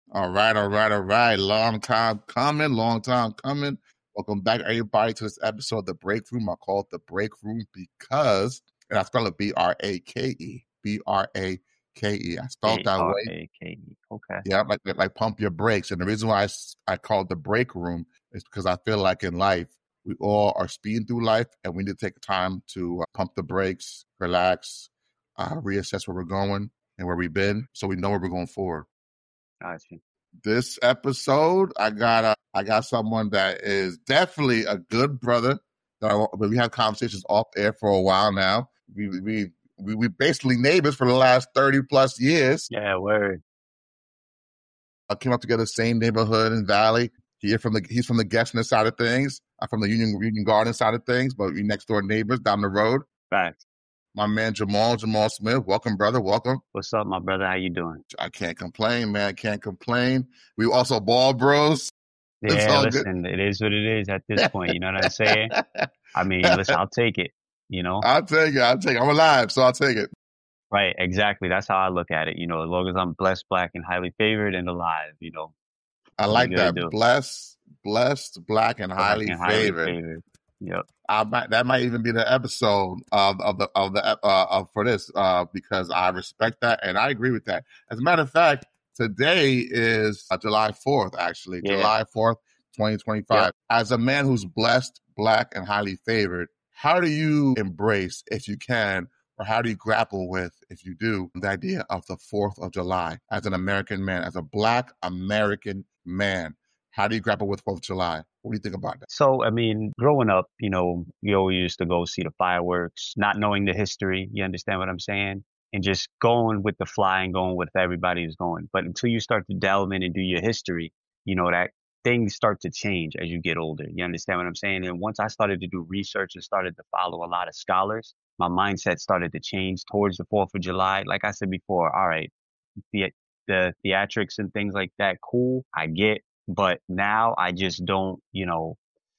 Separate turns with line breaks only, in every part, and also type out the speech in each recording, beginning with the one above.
All right, all right, all right. Long time coming, long time coming. Welcome back, everybody, to this episode of The Break Room. I call it The Break Room because, and I spell it B-R-A-K-E. B-R-A-K-E. I spelled that way.
Arake. Okay.
Yeah, like pump your brakes. And the reason why I call it The Break Room is because I feel like in life, we all are speeding through life and we need to take time to pump the brakes, relax, reassess where we're going and where we've been so we know where we're going forward.
Gotcha.
This episode, I got someone that is definitely a good brother. We have conversations off air for a while now. We basically neighbors for the last 30 plus years.
Yeah, word.
I came up together, same neighborhood in Valley. He's from the Gessner side of things. I'm from the Union Garden side of things, but we next door neighbors down the road.
Facts.
My man Jamal Smith. Welcome, brother. Welcome.
What's up, my brother? How you doing?
I can't complain, man. Can't complain. We also ball bros.
Yeah, listen, it is what it is at this point. You know what I'm saying? I mean, listen, I'll take it, you know?
I'll take it. I'm alive, so I'll take it.
Right, exactly. That's how I look at it. You know, as long as I'm blessed, black, and highly favored and alive, you know.
I like that. Blessed, black, and highly favored.
Yep.
That might even be the episode for this because I respect that and I agree with that. As a matter of fact, today is July 4th, actually. Yeah. July 4th, 2025. Yep. As a man who's blessed, black, and highly favored, how do you embrace, if you can, or how do you grapple with, if you do, the idea of the 4th of July as an American man, as a black American man? How do you grapple with 4th of July? What do you think about that?
So, I mean, growing up, you know, we always used to go see the fireworks, not knowing the history. You understand what I'm saying? And just going with the fly and going with everybody is going. But until you start to delve in and do your history, you know, that things start to change as you get older. You understand what I'm saying? And once I started to do research and started to follow a lot of scholars, my mindset started to change towards the 4th of July. Like I said before, all right, the theatrics and things like that, cool, I get. But now I just don't, you know,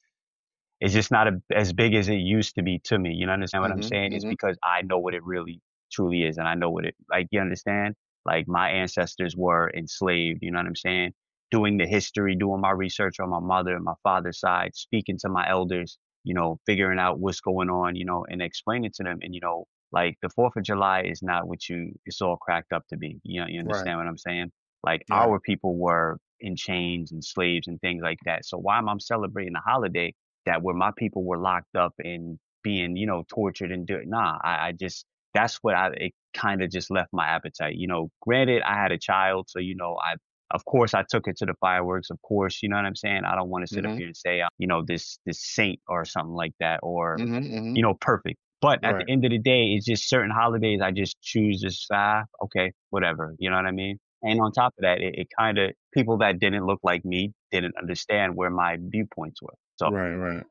it's just not as big as it used to be to me. You understand what I'm saying? It's because I know what it really truly is. And I know what it, like, you understand? Like my ancestors were enslaved, you know what I'm saying? Doing the history, doing my research on my mother and my father's side, speaking to my elders, you know, figuring out what's going on, you know, and explaining to them. And, you know, like the 4th of July is not what it's all cracked up to be. You know, you understand what I'm saying? Like our people were in chains and slaves and things like that. So why am I celebrating a holiday that where my people were locked up and being, you know, tortured and I just, that's what it kind of just left my appetite. You know, granted, I had a child, so, you know, of course I took her to the fireworks, of course, you know what I'm saying? I don't want to sit up here and say, you know, this saint or something like that, or, you know, perfect. But at the end of the day, it's just certain holidays I just choose to, okay, whatever. You know what I mean? And on top of that, it kind of, people that didn't look like me didn't understand where my viewpoints were. So,
right.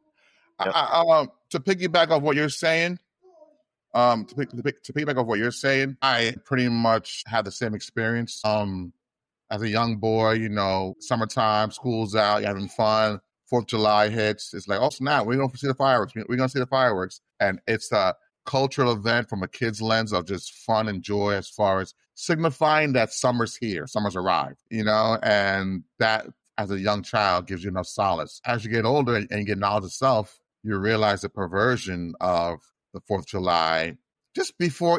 Yep. To piggyback off what you're saying, to piggyback off what you're saying, I pretty much had the same experience. As a young boy, you know, summertime, school's out, you're having fun. 4th of July hits. It's like, oh snap, we're going to see the fireworks. We're going to see the fireworks, and it's a cultural event from a kid's lens of just fun and joy, as far as signifying that summer's here, summer's arrived, you know, and that as a young child gives you enough solace. As you get older and you get knowledge of self, you realize the perversion of the 4th of July just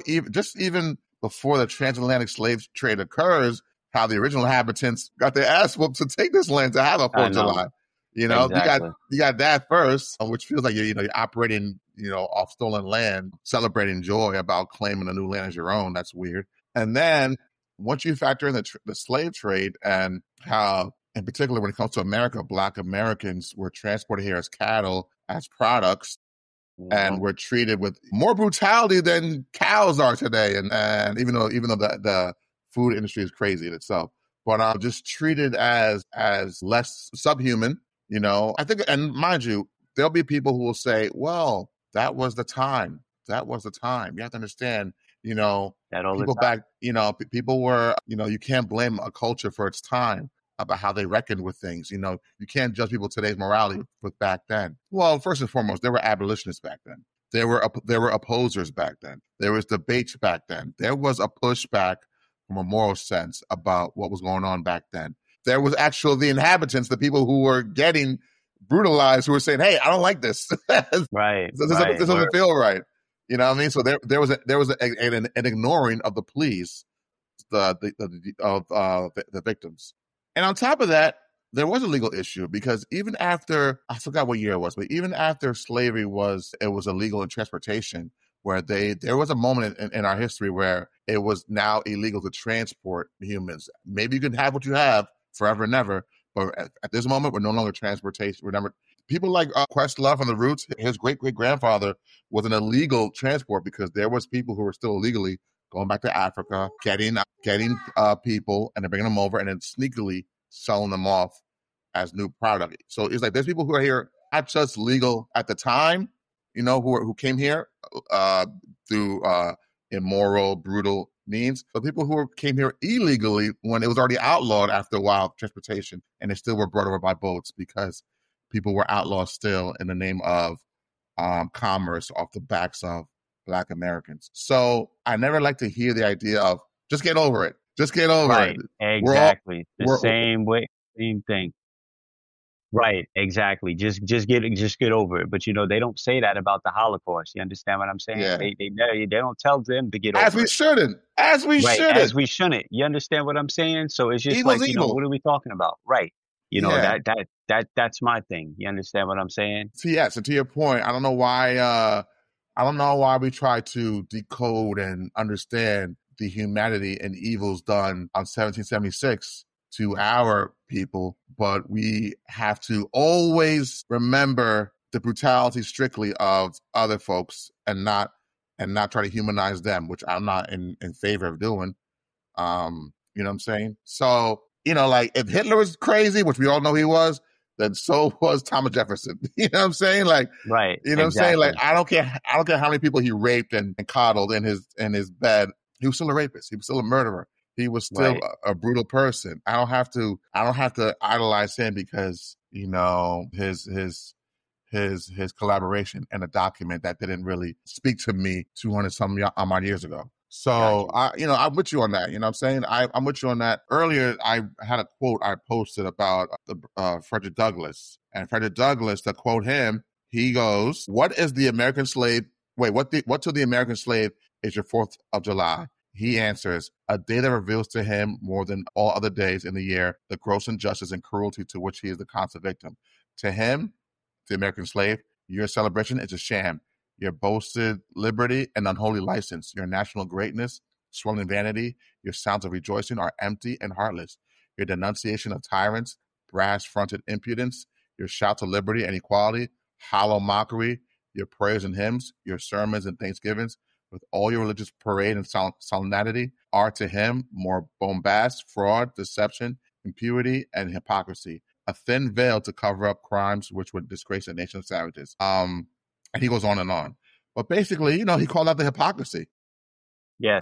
even before the transatlantic slave trade occurs, how the original inhabitants got their ass whooped to take this land to have a 4th of July. You know, exactly. you got that first, which feels like you're operating, you know, off stolen land, celebrating joy about claiming a new land as your own. That's weird. And then once you factor in the slave trade and how, in particular, when it comes to America, Black Americans were transported here as cattle, as products, and were treated with more brutality than cows are today. And even though the food industry is crazy in itself, but just treated as less subhuman. You know, I think, and mind you, there'll be people who will say, well, that was the time. That was the time. You have to understand, you know, people back, you know, people were, you know, you can't blame a culture for its time about how they reckoned with things. You know, you can't judge people today's morality with back then. Well, first and foremost, there were abolitionists back then. There were opposers back then. There was debates back then. There was a pushback from a moral sense about what was going on back then. There was actually the inhabitants, the people who were getting brutalized, who were saying, "Hey, I don't like this.
Right.
This
Right.
doesn't feel right." You know what I mean? So there was an ignoring of the pleas the victims. And on top of that, there was a legal issue because even after, I forgot what year it was, but even after slavery was illegal in transportation, where there was a moment in our history where it was now illegal to transport humans. Maybe you can have what you have forever and ever, but at this moment, we're no longer transportation. Remember, people like Questlove from the Roots, his great-great-grandfather was an illegal transport because there was people who were still illegally going back to Africa, getting people, and then bringing them over, and then sneakily selling them off as new product. So it's like there's people who are here not just legal at the time, who came here through immoral, brutal means, but people who came here illegally when it was already outlawed after a while, transportation, and they still were brought over by boats because people were outlawed still in the name of commerce off the backs of Black Americans. So I never like to hear the idea of just get over it. Just get over it.
Exactly. Same way, same thing. Right, exactly. Just get over it. But they don't say that about the Holocaust. You understand what I'm saying?
Yeah.
They don't tell them to get over it.
As we shouldn't. As we
shouldn't. You understand what I'm saying? So it's just
Evil's
like,
evil.
What are we talking about? Right. That's my thing. You understand what I'm saying?
So yes, and to your point, I don't know why we try to decode and understand the humanity and evils done on 1776 to our people, but we have to always remember the brutality strictly of other folks and not try to humanize them, which I'm not in favor of doing. You know what I'm saying? So, like if Hitler was crazy, which we all know he was, then so was Thomas Jefferson. You know what I'm saying? Like,
right.
You know
exactly.
what I'm saying? Like, I don't care how many people he raped and coddled in his bed. He was still a rapist. He was still a murderer. He was still a brutal person. I don't have to idolize him because, his collaboration in a document that didn't really speak to me 200 some odd years ago. So I'm with you on that. You know what I'm saying? I'm with you on that. Earlier, I had a quote I posted about Frederick Douglass, and Frederick Douglass, to quote him, he goes, "What is the American slave? What to the American slave is your 4th of July?" He answers, "A day that reveals to him more than all other days in the year the gross injustice and cruelty to which he is the constant victim. To him, the American slave, your celebration is a sham. Your boasted liberty and unholy license, your national greatness, swelling vanity, your sounds of rejoicing are empty and heartless. Your denunciation of tyrants, brass-fronted impudence, your shouts of liberty and equality, hollow mockery, your prayers and hymns, your sermons and thanksgivings, with all your religious parade and solemnity, are to him more bombast, fraud, deception, impurity, and hypocrisy. A thin veil to cover up crimes which would disgrace a nation of savages." And he goes on and on. But basically, he called out the hypocrisy.
Yes.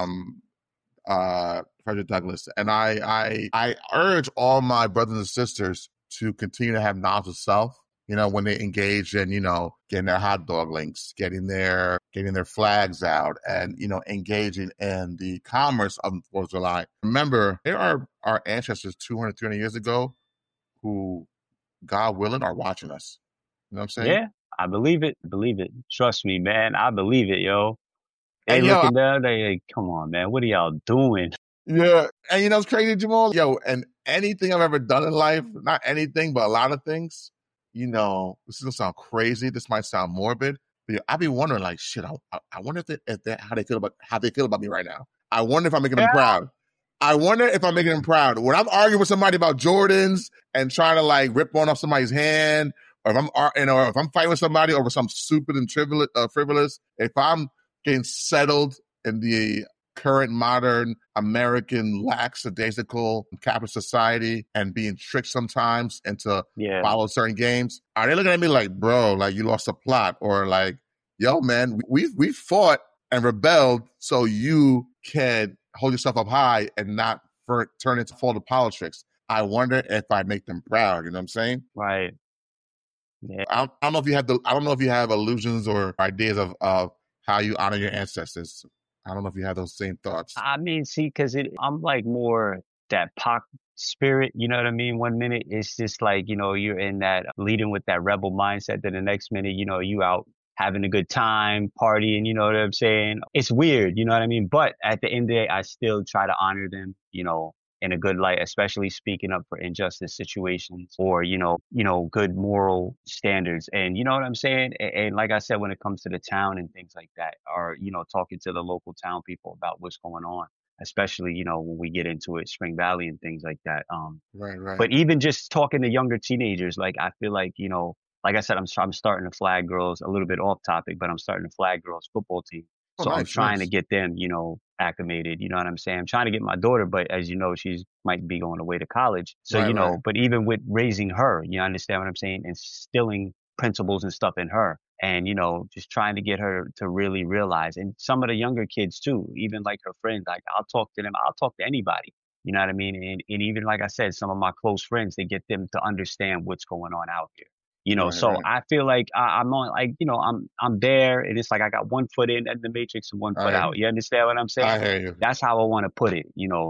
Frederick Douglass. And I urge all my brothers and sisters to continue to have knowledge of self, when they engage in, getting their hot dog links, getting their flags out, and, engaging in the commerce of the 4th of July. Remember, there are our ancestors 200, 300 years ago who, God willing, are watching us. You know what I'm saying?
Yeah, I believe it. Trust me, man. I believe it, yo. They looking down, they come on, man. What are y'all doing?
Yeah. And it's crazy, Jamal. Yo, and anything I've ever done in life, not anything, but a lot of things, this is gonna sound crazy. This might sound morbid, but I be wondering, like, shit, I wonder how they feel about me right now. I wonder if I'm making them proud. I wonder if I'm making them proud. When I'm arguing with somebody about Jordans and trying to like rip one off somebody's hand, or if I'm fighting with somebody over some stupid and frivolous, if I'm getting settled in the current modern American lackadaisical capitalist society and being tricked sometimes into follow certain games, are they looking at me like, bro, like you lost a plot, or like, yo, man, we fought and rebelled so you can hold yourself up high and not turn into faulty politics. I wonder if I make them proud. You know what I'm saying?
Right. Yeah.
I don't know if you have illusions or ideas of how you honor your ancestors. I don't know if you have those same thoughts.
I mean, see, because I'm like more that Pac spirit, you know what I mean? One minute it's just like, you're in that leading with that rebel mindset, then the next minute, you out having a good time, partying, you know what I'm saying? It's weird, you know what I mean? But at the end of the day, I still try to honor them, in a good light, especially speaking up for injustice situations or, good moral standards. And you know what I'm saying? And like I said, when it comes to the town and things like that, or, talking to the local town people about what's going on, especially, when we get into it, Spring Valley and things like that.
Right, right.
But even just talking to younger teenagers, like I feel like, like I said, I'm starting to flag girls a little bit off topic, but I'm starting to flag girls football team.
Oh,
So I'm
nice,
trying to
nice.
get them, acclimated. You know what I'm saying? I'm trying to get my daughter, but as you know, she's might be going away to college. So,
Right, right.
but even with raising her, you understand what I'm saying? Instilling principles and stuff in her and, just trying to get her to really realize. And some of the younger kids too, even like her friends, like I'll talk to them. I'll talk to anybody. You know what I mean? And even like I said, some of my close friends, they get them to understand what's going on out here.
Right,
So
right.
I feel like I'm on, like, I'm there, and it's like I got one foot in at the matrix and one foot
I
out. You understand what I'm
I
saying?
hear you.
That's how I want to put it.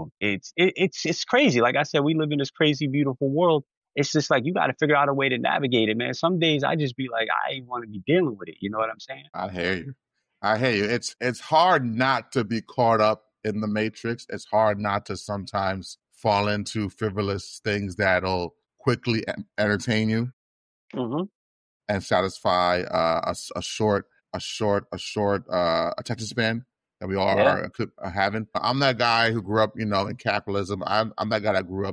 It's crazy. Like I said, we live in this crazy, beautiful world. It's just like you got to figure out a way to navigate it, man. Some days I just be like, I ain't want to be dealing with it. You know what I'm saying?
I hear you. I hear you. It's hard not to be caught up in the matrix. It's hard not to sometimes fall into frivolous things that'll quickly entertain you
Hmm.
and satisfy a short attention span that we all
Yeah.
are having. I'm that guy who grew up, in capitalism. I'm that guy that grew up,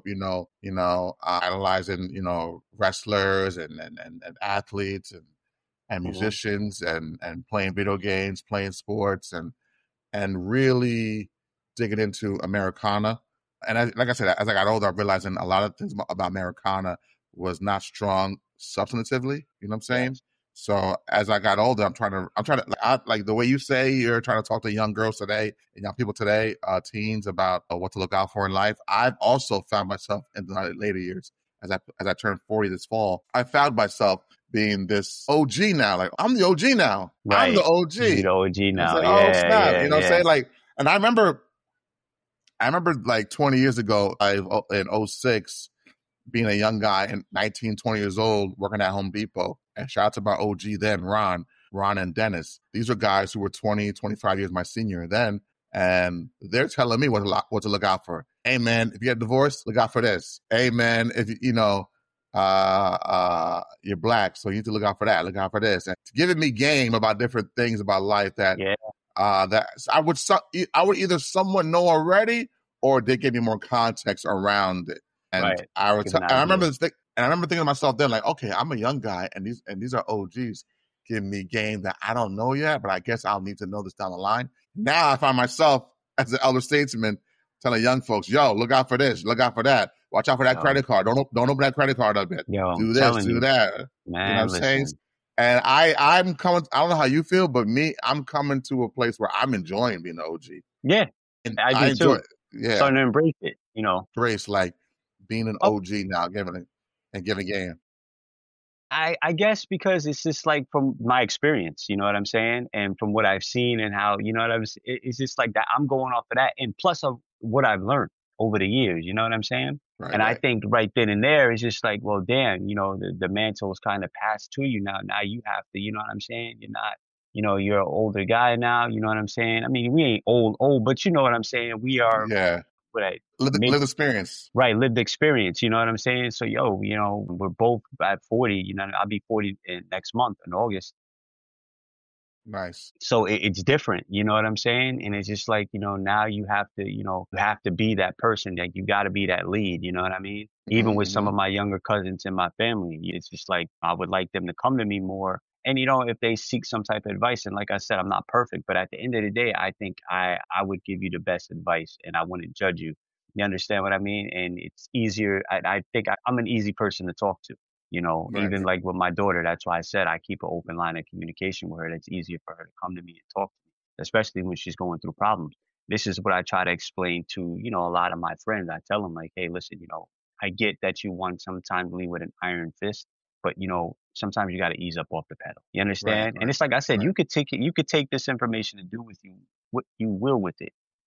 idolizing, wrestlers and athletes and
Hmm.
musicians and playing video games, playing sports, and really digging into Americana. And like I said, as I got older, I'm realizing a lot of things about Americana was not strong substantively. You know what I'm saying?
Yes.
So as I got older, like the way you say you're trying to talk to young girls today and young people today, teens about what to look out for in life. I've also found myself in the later years as I turned 40 this fall. I found myself being this OG now. Like I'm the OG now. I'm the
Right. You
OG.
the OG
I
now.
said, oh
Yeah.
snap.
Yeah.
You know what I'm
Yeah.
saying? Like, and I remember like 20 years ago, in '06, being a young guy and 19, 20 years old, working at Home Depot. And shout out to my OG then, Ron and Dennis. These are guys who were 20, 25 years my senior then. And they're telling me what to look out for. Hey man, if you get divorced, look out for this. Hey man, if you're black, so you need to look out for that. Look out for this. And giving me game about different things about life that
Yeah.
that I would either somewhat know already, or they give me more context around it. And
Right. Give an
I
idea.
remember and I remember thinking to myself then, like, okay, I'm a young guy, and these are OGs giving me game that I don't know yet, but I guess I'll need to know this down the line. Now I find myself as an elder statesman telling young folks, "Yo, look out for this, look out for that, watch out for that
Yo,
credit card. Don't open that credit card up yet.
yo, I'm
Do this,
telling
do
you,
that." You know what I'm
man,
saying?
listen.
And I'm coming. I don't know how you feel, but I'm coming to a place where I'm enjoying being an OG,
Yeah,
and
I
I
do
enjoy
too.
it. Yeah,
Starting to embrace it.
grace like being an
Oh,
OG now, giving game.
I guess because it's just like from my experience, you know what I'm saying? And from what I've seen and how, you know what I'm saying? It's just like that. I'm going off of that. And plus of what I've learned over the years, you know what I'm saying?
Right,
And I
right.
think right then and there, it's just like, well, damn, the mantle is kind of passed to you now. Now you have to, you know what I'm saying? You're not, you're an older guy now, you know what I'm saying? I mean, we ain't old, but you know what I'm saying? We are,
Yeah,
what I,
live experience.
right, lived experience, you know what I'm saying? So, yo, we're both at 40, I'll be 40 next month in August.
Nice.
So it's different, you know what I'm saying? And it's just like, now you have to be that person, like you got to be that lead, you know what I mean? Even with some
Mm-hmm.
of my younger cousins in my family, it's just like I would like them to come to me more. And if they seek some type of advice, and like I said, I'm not perfect, but at the end of the day, I think I would give you the best advice, and I wouldn't judge you. You understand what I mean? And it's easier. I think I'm an easy person to talk to.
Right,
Even like with my daughter, that's why I said I keep an open line of communication with her. That's easier for her to come to me and talk to me, especially when she's going through problems. This is what I try to explain to, a lot of my friends. I tell them like, hey, listen, I get that you want sometimes lead with an iron fist, but sometimes you got to ease up off the pedal. You
right,
understand? And
right,
it's like I said,
right.
you could take this information and do with you what you will with it.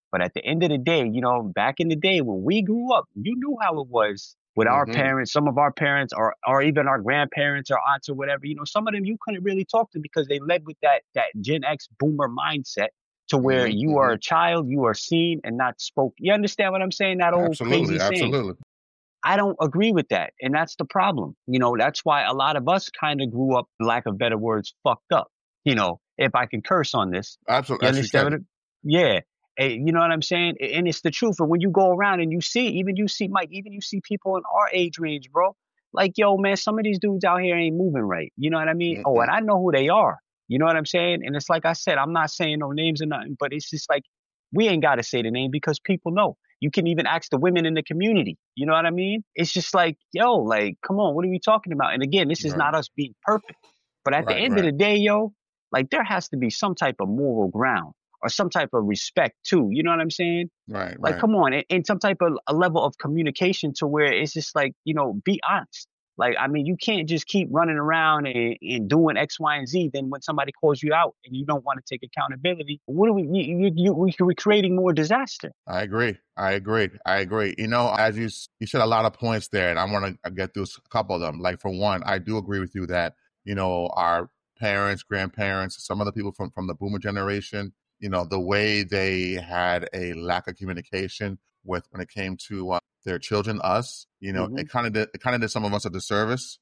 But at the end of the day, back in the day when we grew up, you knew how it was with our
Hmm.
parents, some of our parents, or even our grandparents or aunts or whatever. Some of them you couldn't really talk to because they led with that Gen X boomer mindset to where
Hmm.
you are
Hmm.
a child, you are seen and not spoke. You understand what I'm saying? That old crazy
Absolutely,
saying.
absolutely.
I don't agree with that. And that's the problem. That's why a lot of us kind of grew up, lack of better words, fucked up. If I can curse on this,
Absolutely,
you
as you
understand
can.
what yeah. You know what I'm saying? And it's the truth. And when you go around and you see Mike, even you see people in our age range, bro. Like, yo, man, some of these dudes out here ain't moving right. You know what I mean? Oh,
Hmm.
and I know who they are. You know what I'm saying? And it's like I said, I'm not saying no names or nothing, but it's just like we ain't got to say the name because people know. You can even ask the women in the community. You know what I mean? It's just like, yo, like, come on, what are we talking about? And again, this is
Right,
not us being perfect. But at the
right,
end of
right,
the day, yo, like there has to be some type of moral ground or some type of respect too. You know what I'm saying?
right,
Like,
right.
come on, and some type of a level of communication to where it's just like, be honest. Like, I mean, you can't just keep running around and doing X, Y, and Z. Then when somebody calls you out and you don't want to take accountability, what are we're creating more disaster.
I agree. I agree. I agree. As you said a lot of points there, and I want to get through a couple of them. Like for one, I do agree with you that our parents, grandparents, some of the people from the boomer generation, the way they had a lack of communication with when it came to their children, us,
Hmm.
it kind of did some of us a disservice.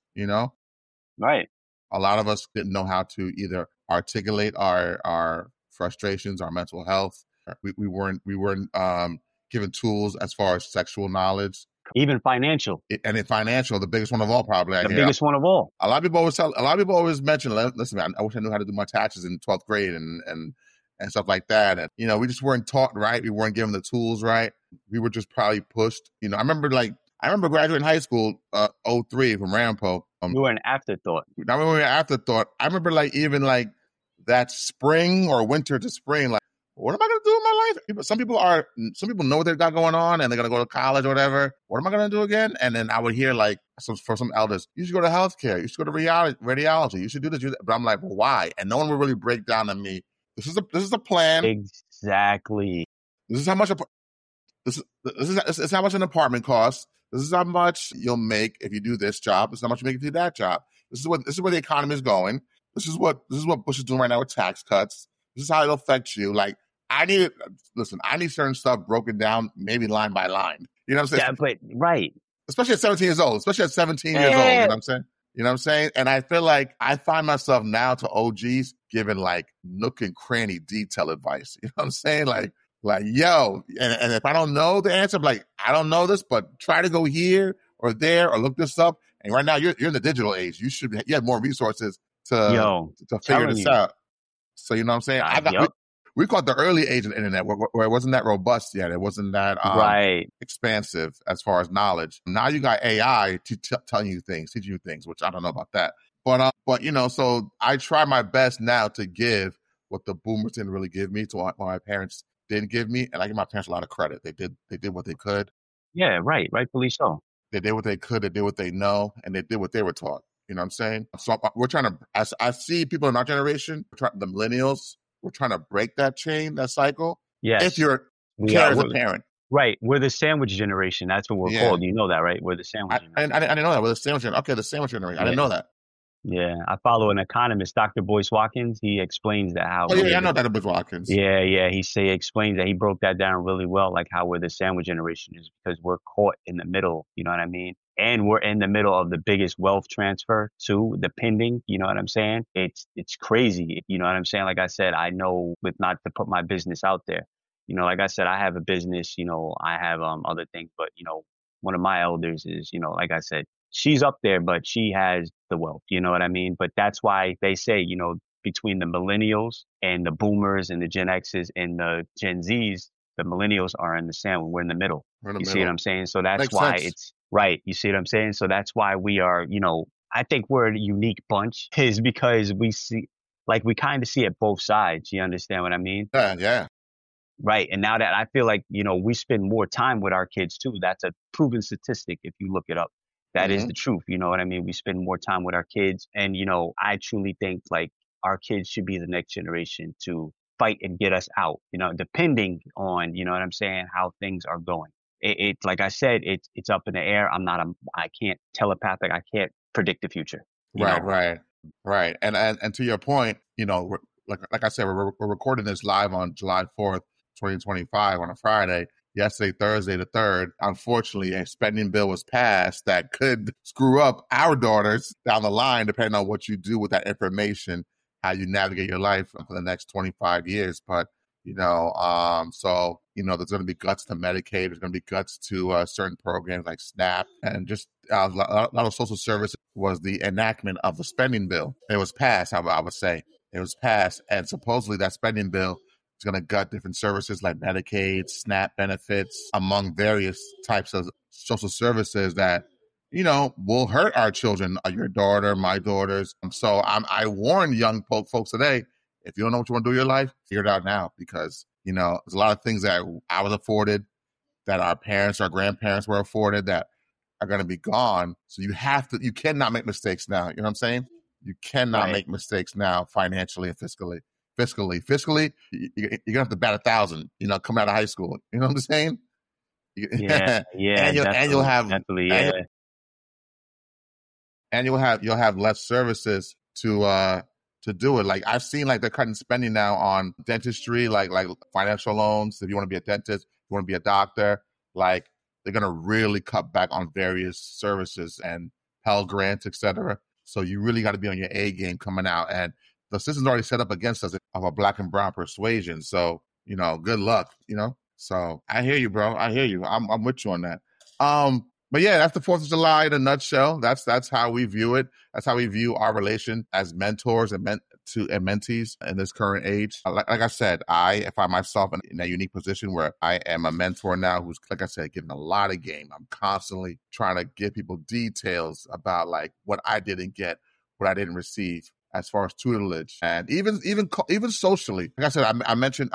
Right.
A lot of us didn't know how to either articulate our frustrations, our mental health. We weren't given tools as far as sexual knowledge.
Even financial,
And in financial, the biggest one of all, probably. I
the
hear
biggest one of all.
a lot of people always mention, listen, man, I wish I knew how to do my taxes in 12th grade and stuff like that. And we just weren't taught right. We weren't given the tools right. We were just probably pushed. I remember graduating high school, '03 from Rampo.
You were an afterthought.
I remember afterthought. I remember like that spring or winter to spring, like, what am I gonna do in my life? Some people know what they've got going on and they're gonna go to college or whatever. What am I gonna do again? And then I would hear like for some elders, you should go to healthcare, you should go to radiology, you should do this, But I'm like, well, why? And no one would really break down to me. This is a plan.
Exactly.
This is how much this is how much an apartment costs. This is how much you'll make if you do this job. This is how much you make if you do that job. This is where the economy is going. This is what Bush is doing right now with tax cuts. This is how it'll affect you. Like I need certain stuff broken down, maybe line by line. You know what I'm
Yeah,
saying?
but right.
Especially at 17 years old. Especially at 17 years old. You know
Eh,
what I'm saying? You know what I'm saying? And I feel like I find myself now to OGs giving like nook and cranny detail advice. You know what I'm saying? Like, yo, and if I don't know the answer, I'm like, I don't know this, but try to go here or there or look this up. And right now you're in the digital age. You have more resources to
yo,
figure
telling
this
you.
out. So you know what I'm saying?
Yup.
We caught the early age of the internet where it wasn't that robust yet. It wasn't that
Right.
expansive as far as knowledge. Now you got AI telling you things, teaching you things, which I don't know about that. But so I try my best now to give what the boomers didn't really give me, to what my parents didn't give me, and I give my parents a lot of credit. They did what they could.
Yeah, right. Rightfully so.
They did what they could. They did what they know, and they did what they were taught. You know what I'm saying? So we're trying to. As I see people in our generation, the millennials, we're trying to break that chain, that cycle. If
Yes.
you're
We
care
are.
as a parent,
Right. We're the sandwich generation. That's what we're
yeah.
called. You know that, right? We're the sandwich
I
generation.
didn't know that. With the sandwich generation. Okay, the sandwich generation. I didn't
Yeah.
know that.
Yeah. I follow an economist, Dr. Boyce Watkins. He explains that how
Oh yeah,
we're
I know
the
that about Watkins.
Yeah, yeah. He explains that he broke that down really well, like how we're the sandwich generation is because we're caught in the middle. You know what I mean? And we're in the middle of the biggest wealth transfer too, the pending. You know what I'm saying? It's crazy. You know what I'm saying? Like I said, I know with not to put my business out there. Like I said, I have a business. I have other things, but one of my elders is like I said, she's up there, but she has the wealth. You know what I mean? But that's why they say between the millennials and the boomers and the Gen X's and the Gen Z's, the millennials are in the sandwich. We're in the middle.
We're in the
You see what
middle.
I'm saying? So that's
Makes
why
sense.
it's right. You see what I'm saying? So that's why we are, I think we're a unique bunch is because we see, like, we kind of see it both sides. You understand what I mean?
Yeah, yeah.
Right. And now that I feel like, we spend more time with our kids too. That's a proven statistic if you look it up. That is
Mm-hmm.
the truth. You know what I mean? We spend more time with our kids. And, I truly think like our kids should be the next generation to fight and get us out, depending on, you know what I'm saying, how things are going. It's like I said, it's up in the air. I can't telepathic. I can't predict the future.
Right. And to your point, like I said, we're recording this live on July 4th, 2025 on a Friday. Yesterday, Thursday the 3rd, unfortunately, a spending bill was passed that could screw up our daughters down the line, depending on what you do with that information, how you navigate your life for the next 25 years. But, so, there's going to be guts to Medicaid. There's going to be guts to certain programs like SNAP, and just a lot of social services was the enactment of the spending bill. It was passed, I would say. It was passed, and supposedly that spending bill is going to gut different services like Medicaid, SNAP benefits, among various types of social services that, will hurt our children, your daughter, my daughters. So I warn young folks today, if you don't know what you want to do in your life, figure it out now, because, there's a lot of things that I was afforded, that our parents, our grandparents were afforded, that are going to be gone. So you cannot make mistakes now. You know what I'm saying? You cannot make mistakes now, financially and fiscally. Fiscally, you're going to have to bat 1,000, coming out of high school. You know what I'm saying?
Yeah.
and you'll have,
definitely, yeah.
And you'll have less services to do it. Like, I've seen, like, they're cutting spending now on dentistry, like financial loans. If you want to be a dentist, you want to be a doctor, like, they're going to really cut back on various services and Pell Grants, etc. So you really got to be on your A game coming out. And the system's already set up against us of a black and brown persuasion. So, good luck, So I hear you, bro. I hear you. I'm with you on that. But yeah, that's the 4th of July in a nutshell. That's how we view it. That's how we view our relation as mentors and mentees in this current age. Like I said, I find myself in a unique position where I am a mentor now who's, like I said, giving a lot of game. I'm constantly trying to give people details about, like, what I didn't get, what I didn't receive as far as tutelage, and even socially. Like I said, I mentioned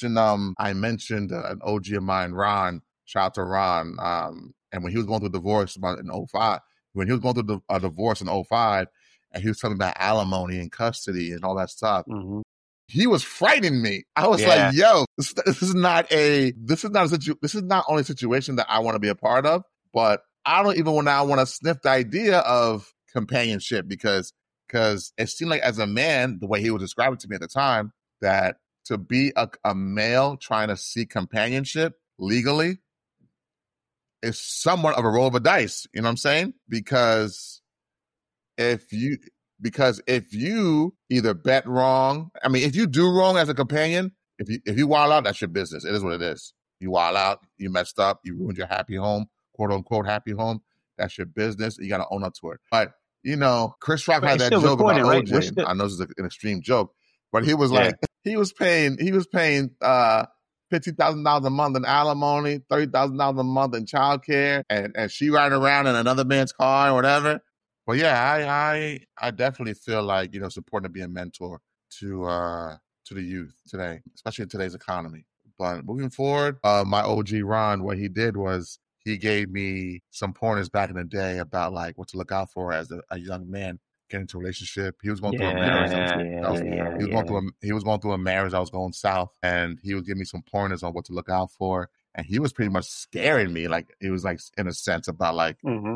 an OG of mine, Ron. Shout out to Ron. And when he was going through a divorce in 05, a divorce in 05, and he was talking about alimony and custody and all that stuff, he was frightening me. I was like, yo, this is not only a situation that I want to be a part of, but I don't even want to sniff the idea of companionship, because it seemed like, as a man, the way he was describing to me at the time, that to be a male trying to seek companionship legally is somewhat of a roll of a dice. You know what I'm saying? Because if you either bet wrong, if you do wrong as a companion, if you wild out, that's your business. It is what it is. You wild out, you messed up, you ruined your happy home, quote unquote happy home. That's your business. You got to own up to it. But Chris Rock had that joke about OJ. Right? I know this is an extreme joke, but he was like, he was paying $50,000 a month in alimony, $30,000 a month in childcare, and she riding around in another man's car or whatever. But yeah, I definitely feel like, it's important to be a mentor to the youth today, especially in today's economy. But moving forward, my OG Ron, what he did was he gave me some pointers back in the day about, like, what to look out for as a young man getting into a relationship. He was going through a marriage. He was going through a marriage. I was going south, and he would give me some pointers on what to look out for. And he was pretty much scaring me, like, it was like, in a sense, about, like,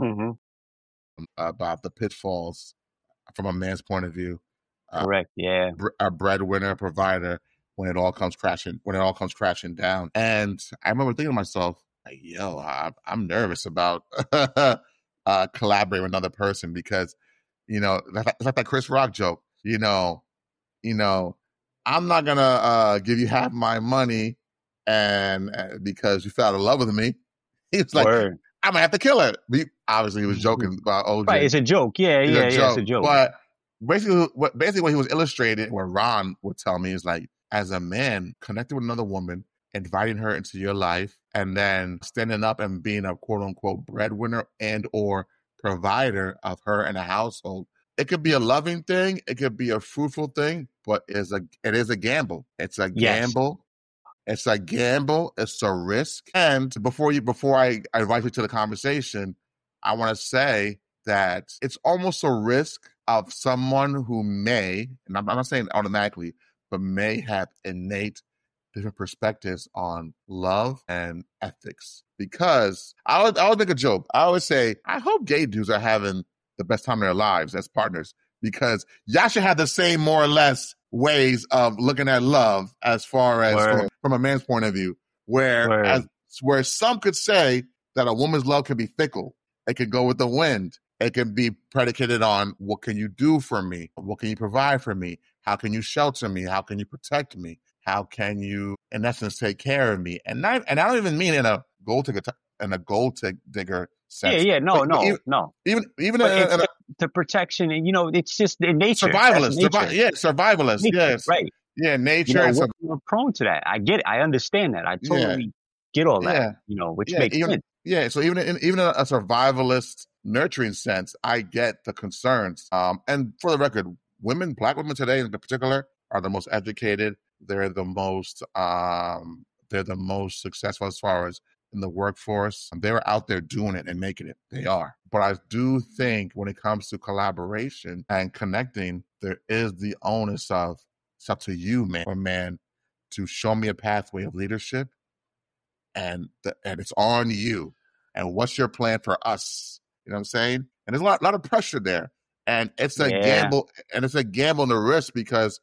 about the pitfalls from a man's point of view.
Correct. Yeah.
A breadwinner, a provider, when it all comes crashing down. And I remember thinking to myself, like, yo, I'm nervous about collaborating with another person, because, it's like that Chris Rock joke, I'm not gonna give you half my money, and because you fell in love with me. He was like, I'm gonna have to kill her. Obviously, he was joking about OJ.
Right, it's a joke. It's a joke.
But basically what he was illustrating, what Ron would tell me, is like, as a man connecting with another woman, inviting her into your life, and then standing up and being a quote unquote breadwinner and or provider of her and a household. It could be a loving thing, it could be a fruitful thing, but it is a gamble. It's a gamble. It's a gamble. It's a risk. And before I invite you to the conversation, I want to say that it's almost a risk of someone who may, and I'm not saying automatically, but may have innate different perspectives on love and ethics. Because I always make a joke. I always say, I hope gay dudes are having the best time of their lives as partners, because y'all should have the same more or less ways of looking at love as far as from a man's point of view, where some could say that a woman's love can be fickle. It can go with the wind. It can be predicated on, what can you do for me? What can you provide for me? How can you shelter me? How can you protect me? How can you, in essence, take care of me? And I don't even mean in a gold digger sense.
No.
Even
the protection, and it's just in nature.
Survivalist. Survivalist.
Nature,
yes.
Right.
Yeah, nature.
We're prone to that. I get it. I understand that. I totally get all that. Which makes sense.
Yeah. So even in a survivalist, nurturing sense, I get the concerns. And for the record, Black women today in particular, are the most educated. They're the most successful as far as in the workforce. They're out there doing it and making it. They are. But I do think when it comes to collaboration and connecting, there is the onus of, it's up to you, man, to show me a pathway of leadership, and it's on you. And what's your plan for us? You know what I'm saying? And there's a lot of pressure there, and it's a gamble, and it's a gamble and a risk because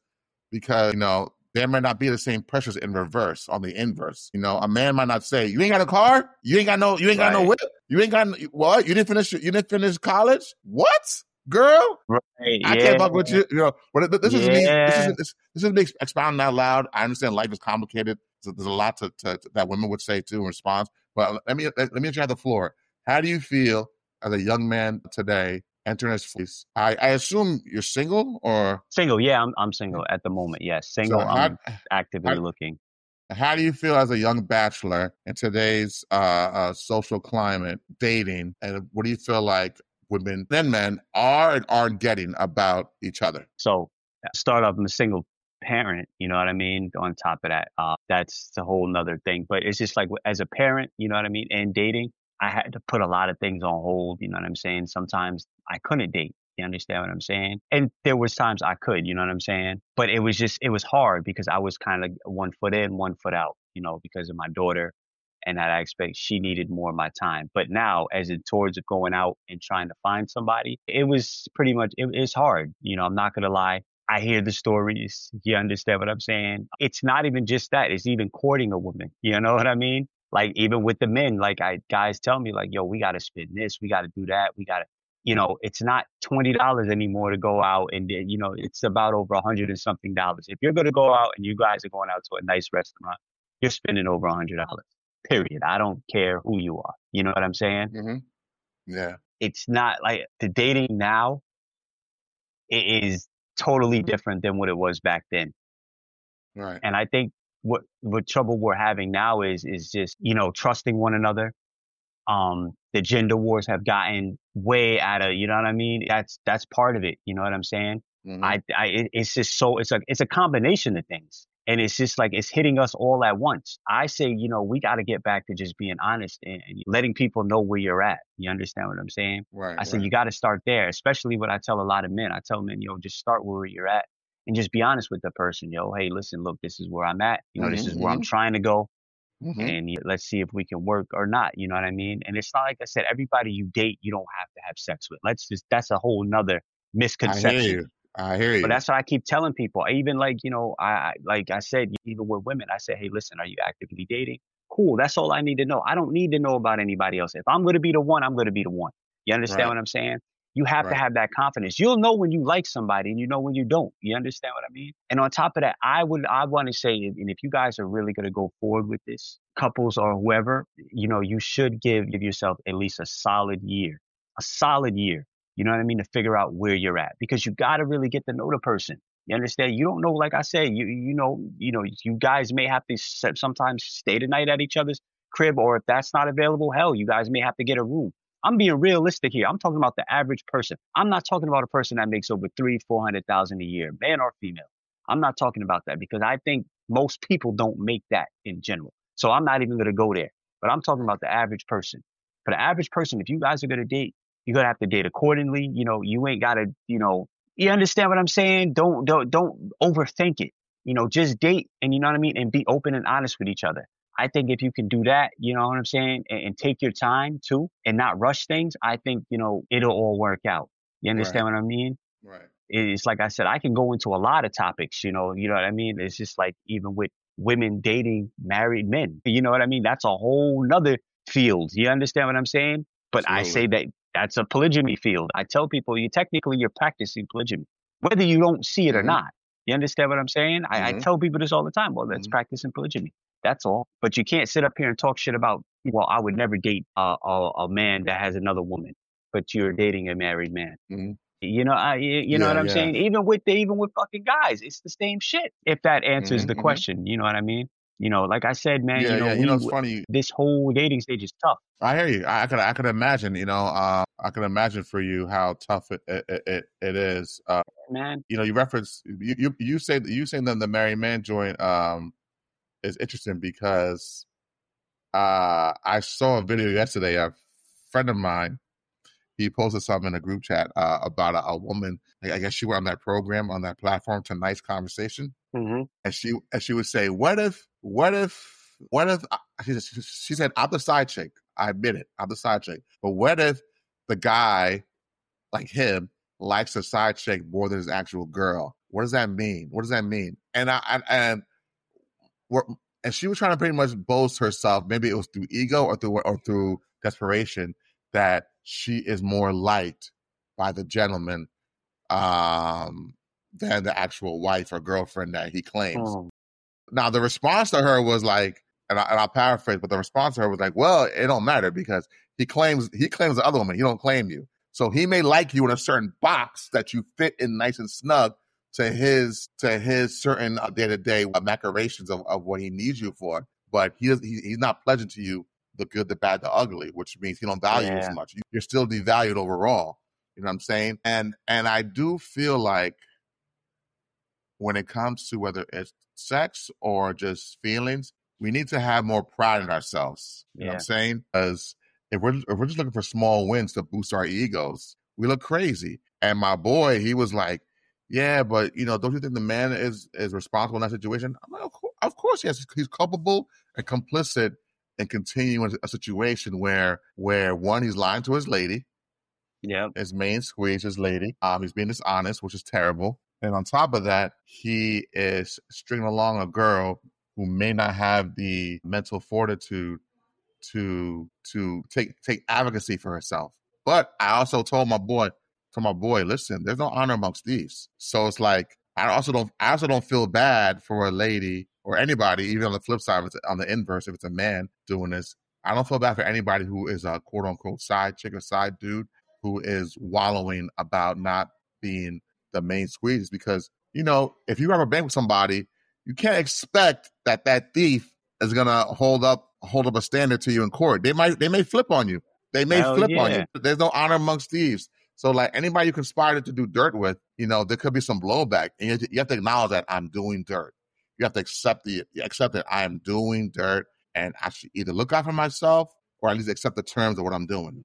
there may not be the same pressures in reverse, on the inverse. A man might not say, you ain't got a car? You ain't got no whip? You ain't got what? You didn't finish college? What? Girl?
Right,
I can't fuck with you. But this is me. This is me expounding out loud. I understand life is complicated. So there's a lot to that women would say too in response. But let me let you have the floor. How do you feel as a young man today entering his 40s? I assume you're single or
single. Yeah, I'm single at the moment. Yes, single. So I'm actively looking.
How do you feel as a young bachelor in today's social climate, dating, and what do you feel like women and men are and aren't getting about each other?
So, start off, I'm a single parent, you know what I mean? On top of that, that's a whole nother thing. But it's just like, as a parent, you know what I mean? And dating, I had to put a lot of things on hold, you know what I'm saying? Sometimes I couldn't date. You understand what I'm saying? And there was times I could, you know what I'm saying? But it was hard because I was kind of one foot in, one foot out, because of my daughter, and that I expect she needed more of my time. But now, as it towards going out and trying to find somebody, it was pretty much, it's hard. I'm not going to lie. I hear the stories. You understand what I'm saying? It's not even just that. It's even courting a woman. You know what I mean? Like, even with the men, like, guys tell me, like, yo, we got to spend this. We got to do that. We got to, it's not $20 anymore to go out. And, it's about over $100 and something. If you're going to go out and you guys are going out to a nice restaurant, you're spending over $100. Period. I don't care who you are. You know what I'm saying?
Mm-hmm. Yeah.
It's not like the dating now. It is totally different than what it was back then.
Right.
And I think what trouble we're having now is just, trusting one another. The gender wars have gotten way out of, you know what I mean? That's part of it. You know what I'm saying?
Mm-hmm.
It's just so, it's a combination of things. And it's just like, it's hitting us all at once. I say, we got to get back to just being honest and letting people know where you're at. You understand what I'm saying?
Right.
I say, you got to start there, especially what I tell a lot of men. I tell men, just start where you're at and just be honest with the person. Hey, listen, look, this is where I'm at. This is where I'm trying to go. Mm-hmm. And let's see if we can work or not. You know what I mean? And it's not like I said, everybody you date, you don't have to have sex with. That's a whole nother misconception.
I hear you.
But that's what I keep telling people. Even like I said, even with women, I say, hey, listen, are you actively dating? Cool. That's all I need to know. I don't need to know about anybody else. If I'm going to be the one, I'm going to be the one. You understand what I'm saying? You have to have that confidence. You'll know when you like somebody and you know when you don't. You understand what I mean? And on top of that, I want to say, and if you guys are really going to go forward with this, couples or whoever, you should give yourself at least a solid year. You know what I mean? To figure out where you're at, because you got to really get to know the person. You understand? You don't know, like I said, you guys may have to sometimes stay the night at each other's crib, or if that's not available, hell, you guys may have to get a room. I'm being realistic here. I'm talking about the average person. I'm not talking about a person that makes over $300,000-400,000 a year, man or female. I'm not talking about that, because I think most people don't make that in general. So I'm not even going to go there, but I'm talking about the average person. For the average person, if you guys are going to date, you're going to have to date accordingly. You ain't got to, you understand what I'm saying? Don't overthink it. just date and you know what I mean? And be open and honest with each other. I think if you can do that, you know what I'm saying? And take your time too and not rush things, I think, it'll all work out. You
Right.
understand what I mean?
Right.
It's like I said, I can go into a lot of topics, you know what I mean? It's just like even with women dating married men, you know what I mean? That's a whole nother field. You understand what I'm saying? But I
Absolutely.
say that that's a polygamy field. I tell people you're practicing polygamy, whether you don't see it or
Hmm.
not. You understand what I'm saying? I
Hmm.
tell people this all the time. Well, that's
Hmm.
practicing polygamy. That's all. But you can't sit up here and talk shit about, well, I would never date a man that has another woman, but you're dating a married man.
Hmm.
You know
Yeah.
what I'm
Yeah.
saying? Even with fucking guys, it's the same shit. If that answers
Hmm.
the
Hmm.
question, you know what I mean? Like I said, man,
Yeah. Yeah. It's funny.
this whole dating stage is tough,
I hear you. I could imagine. I can imagine for you how tough it is.
man.
You reference you saying that the married man joint is interesting because I saw a video yesterday. A friend of mine, he posted something in a group chat about a woman. I guess she went on that program on that platform, Tonight's Conversation,
Hmm.
and she would say, what if she said, I'm the side chick. I admit it, I'm the side chick. But what if the guy like him likes a side chick more than his actual girl? What does that mean? What does that mean? We're, and she was trying to pretty much boast herself. Maybe it was through ego or through desperation that she is more liked by the gentleman than the actual wife or girlfriend that he claims.
Mm.
Now the response to her was like, and I'll paraphrase, but the response to her was like, "Well, it don't matter because he claims the other woman. He don't claim you. So he may like you in a certain box that you fit in nice and snug to his certain day to day machinations of what he needs you for. But he's not pledging to you the good, the bad, the ugly, which means he don't value you as
Yeah.
much. You're still devalued overall. You know what I'm saying? And I do feel like when it comes to whether it's sex or just feelings, we need to have more pride in ourselves. You know what I'm
Yeah.
saying? Because if we're just looking for small wins to boost our egos, we look crazy. And my boy, he was like, "Yeah, but don't you think the man is responsible in that situation?" I'm like, "Of course, yes. He's culpable and complicit in continuing a situation where one, he's lying to his lady,
Yep.
his main squeeze, his lady. He's being dishonest, which is terrible. And on top of that, he is stringing along a girl who may not have the mental fortitude to take advocacy for herself. But I also told my boy, listen, there's no honor amongst thieves. So it's like I also don't feel bad for a lady or anybody, even on the flip side, on the inverse, if it's a man doing this. I don't feel bad for anybody who is a quote unquote side chick or side dude who is wallowing about not being the main squeeze because if you ever bank with somebody, you can't expect that thief is gonna hold up a standard to you in court. They may flip on you. They may
Hell
flip on
yeah.
you. There's no honor amongst thieves. So like anybody you conspire to do dirt with, there could be some blowback, and you have to acknowledge that I'm doing dirt. You have to accept that I am doing dirt, and I should either look out for myself or at least accept the terms of what I'm doing.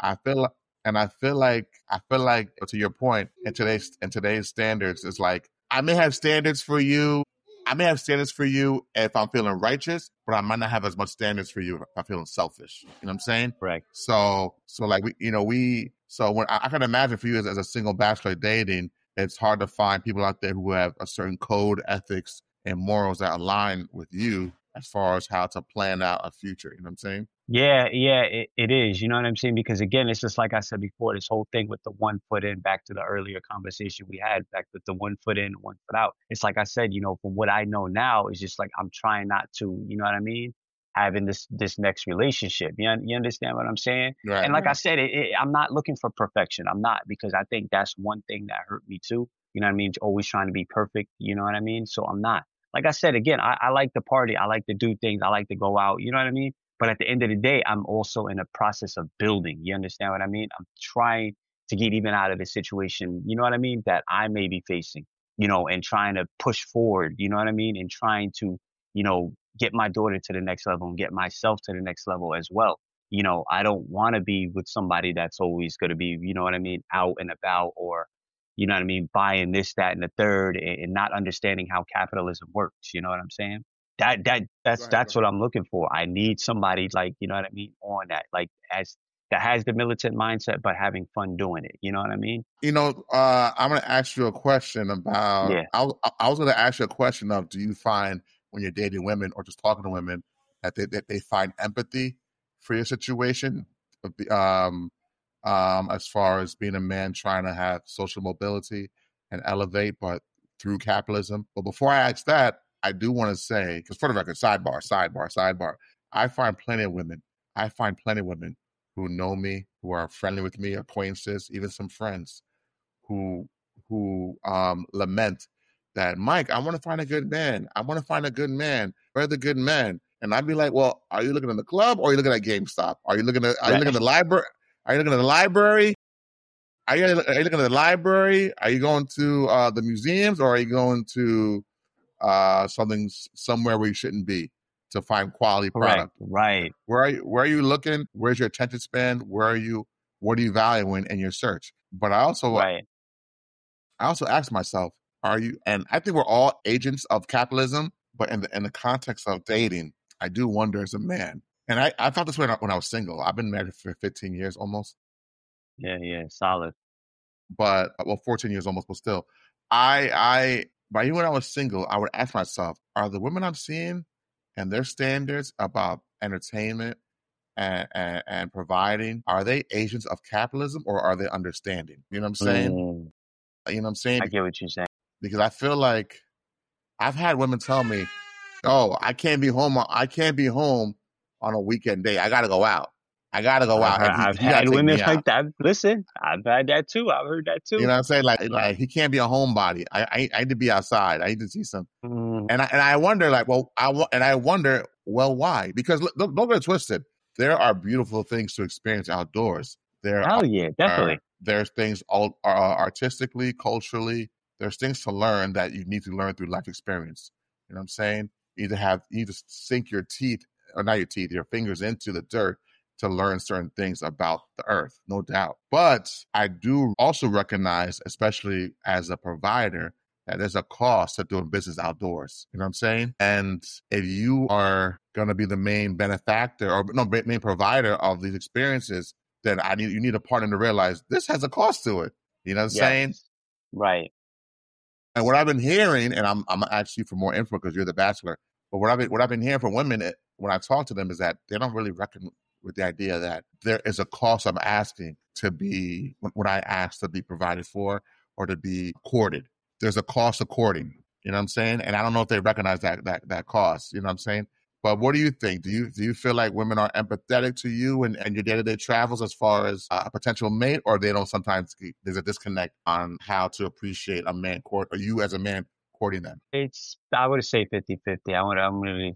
I feel like to your point, in today's standards, it's like I may have standards for you. I may have standards for you if I'm feeling righteous, but I might not have as much standards for you if I'm feeling selfish. You know what I'm saying?
Right.
So like so when I can imagine for you as a single bachelor dating, it's hard to find people out there who have a certain code, ethics, and morals that align with you as far as how to plan out a future. You know what I'm saying?
Yeah, it is. You know what I'm saying? Because again, it's just like I said before, this whole thing with the 1 foot in, back to the earlier conversation we had, back with the 1 foot in, 1 foot out. It's like I said, from what I know now, it's just like I'm trying not to, you know what I mean? Having this next relationship. You understand what I'm saying?
Right,
And like I
right.
said, I'm not looking for perfection. I'm not, because I think that's one thing that hurt me too. You know what I mean? Always trying to be perfect. You know what I mean? So I'm not. Like I said, again, I like to party. I like to do things. I like to go out. You know what I mean? But at the end of the day, I'm also in a process of building. You understand what I mean? I'm trying to get even out of the situation, you know what I mean, that I may be facing, and trying to push forward, you know what I mean? And trying to, get my daughter to the next level and get myself to the next level as well. I don't want to be with somebody that's always going to be, you know what I mean, out and about, or, you know what I mean, buying this, that, and the third, and not understanding how capitalism works. You know what I'm saying? That's what I'm looking for. I need somebody like, you know what I mean, on that, like as that has the militant mindset, but having fun doing it. You know what I mean?
I'm going to ask you a question about.
Yeah.
I was going to ask you a question of: do you find when you're dating women or just talking to women that they find empathy for your situation? As far as being a man trying to have social mobility and elevate, but through capitalism. But before I ask that, I do want to say, because for the record, sidebar. I find plenty of women who know me, who are friendly with me, acquaintances, even some friends who lament that, Mike, I want to find a good man. Where are the good men? And I'd be like, well, are you looking at the club or are you looking at GameStop? Are you looking at the library? Are you looking at the library? Are you looking at the library? Are you going to the museums, or are you going to somewhere where you shouldn't be to find quality product?
Right.
Where are you looking? Where's your attention span? What are you valuing in your search? But I also ask myself, are you? And I think we're all agents of capitalism, but in the context of dating, I do wonder as a man. And I felt this way when I was single. I've been married for 15 years almost.
Yeah, solid.
But 14 years almost, but still, but even when I was single, I would ask myself, are the women I'm seeing and their standards about entertainment and providing, are they agents of capitalism or are they understanding? You know what I'm saying? You know what I'm saying?
I get what you're saying.
Because I feel like I've had women tell me, oh, I can't be home on a weekend day. I got to go out.
I've had women like that. Listen, I've had that too. I've heard that too.
You know what I'm saying? Like he can't be a homebody. I need to be outside. I need to see some. And I wonder, like, well, why? Because don't get it twisted. There are beautiful things to experience outdoors.
Definitely.
There's things all artistically, culturally. There's things to learn that you need to learn through life experience. You know what I'm saying? You need to sink your fingers into the dirt to learn certain things about the earth, no doubt. But I do also recognize, especially as a provider, that there's a cost to doing business outdoors. You know what I'm saying? And if you are going to be the main benefactor main provider of these experiences, then you need a partner to realize this has a cost to it. You know what I'm saying?
Right.
And what I've been hearing, and I'm asking you for more info because you're the bachelor, but what I've been hearing from women when I talk to them is that they don't really reckon with the idea that there is a cost I'm asking to be, when I ask to be provided for or to be courted. There's a cost of courting, you know what I'm saying? And I don't know if they recognize that cost, you know what I'm saying? But what do you think? Do you feel like women are empathetic to you and your day-to-day travels as far as a potential mate, or they don't sometimes, there's a disconnect on how to appreciate a man court, or you as a man courting them?
I would say 50-50. I'm going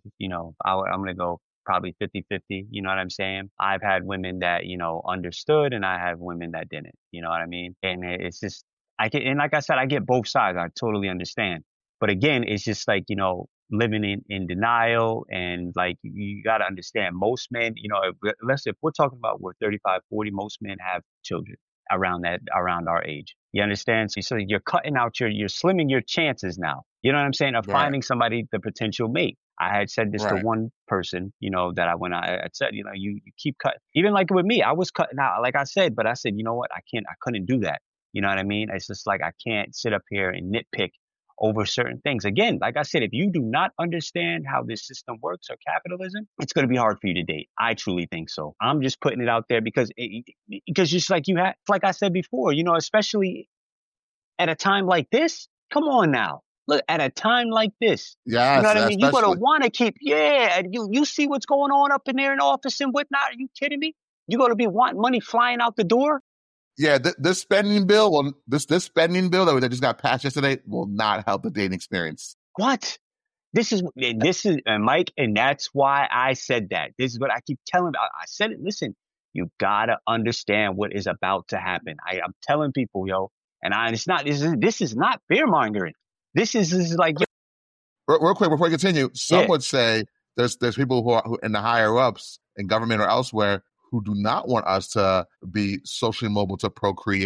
to go probably 50-50. You know what I'm saying? I've had women that, understood, and I have women that didn't, you know what I mean? And it's just, and like I said, I get both sides. I totally understand. But again, it's just like, living in denial, and like, you got to understand, most men, if we're talking about we're 35, 40, most men have children around our age. You understand? So you're cutting out you're slimming your chances now. You know what I'm saying? Of finding somebody, the potential mate. I had said this to one person, that I said, you keep cutting. Even like with me, I was cutting out, like I said, but I said, you know what? I couldn't do that. You know what I mean? It's just like, I can't sit up here and nitpick over certain things. Again, like I said, if you do not understand how this system works, or capitalism, it's going to be hard for you to date. I truly think so. I'm just putting it out there because just like like I said before, especially at a time like this, come on now. Look, at a time like this,
yes,
you know what I mean? You're going to want to keep, you see what's going on up in there in the office and whatnot. Are you kidding me? You're going to be wanting money flying out the door?
Yeah, this spending bill this spending bill that just got passed yesterday will not help the dating experience.
What? This is Mike, and that's why I said that. This is what I keep telling. I said it. Listen, you gotta understand what is about to happen. I'm telling people, and this is not fear mongering. This is like,
real quick before we continue. Some would say there's people who in the higher ups in government or elsewhere who do not want us to be socially mobile to procreate.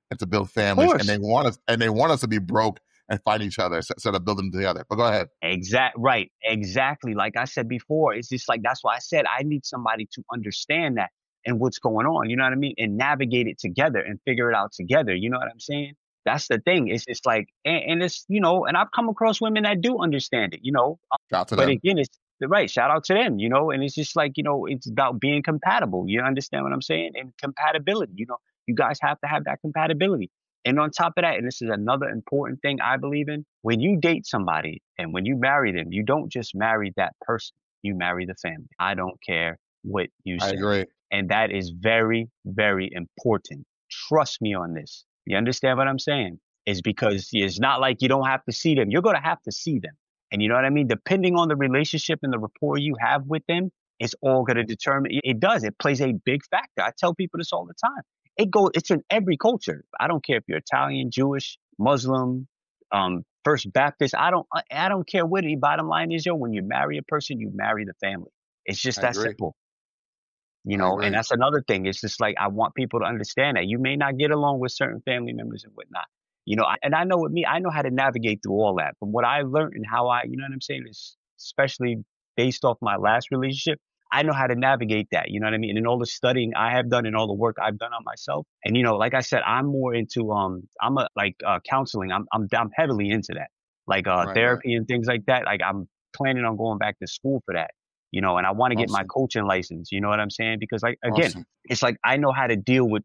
and to build families, and they want us to be broke and fight each other instead of building together. But go ahead.
Right. Exactly. Like I said before, it's just like, that's why I said I need somebody to understand that and what's going on. You know what I mean? And navigate it together and figure it out together. You know what I'm saying? That's the thing. It's just like, and it's, you know, and I've come across women that do understand it, you know,
Shout out to
but
them.
again, it's right. Shout out to them, you know, and it's just like, you know, it's about being compatible. You understand what I'm saying? And compatibility, you know, you guys have to have that compatibility. And on top of that, and this is another important thing I believe in, when you date somebody and when you marry them, you don't just marry that person, you marry the family. I don't care what you
I
say.
agree.
And that is very, very important. Trust me on this. You understand what I'm saying? It's because it's not like you don't have to see them. You're going to have to see them. And you know what I mean? Depending on the relationship and the rapport you have with them, it's all going to determine. It does. It plays a big factor. I tell people this all the time. It's in every culture. I don't care if you're Italian, Jewish, Muslim, First Baptist. I don't care what the bottom line is, yo. When you marry a person, you marry the family. It's just that simple. You know, and that's another thing. It's just like, I want people to understand that you may not get along with certain family members and whatnot. You know, and I know with me, I know how to navigate through all that. From what I learned and how you know what I'm saying, is especially based off my last relationship, I know how to navigate that. You know what I mean? And in all the studying I have done and all the work I've done on myself. And, you know, like I said, I'm more into, counseling. I'm heavily into that, like, therapy and things like that. Like, I'm planning on going back to school for that. You know, and I want to get my coaching license. You know what I'm saying? Because, like, again, it's like I know how to deal with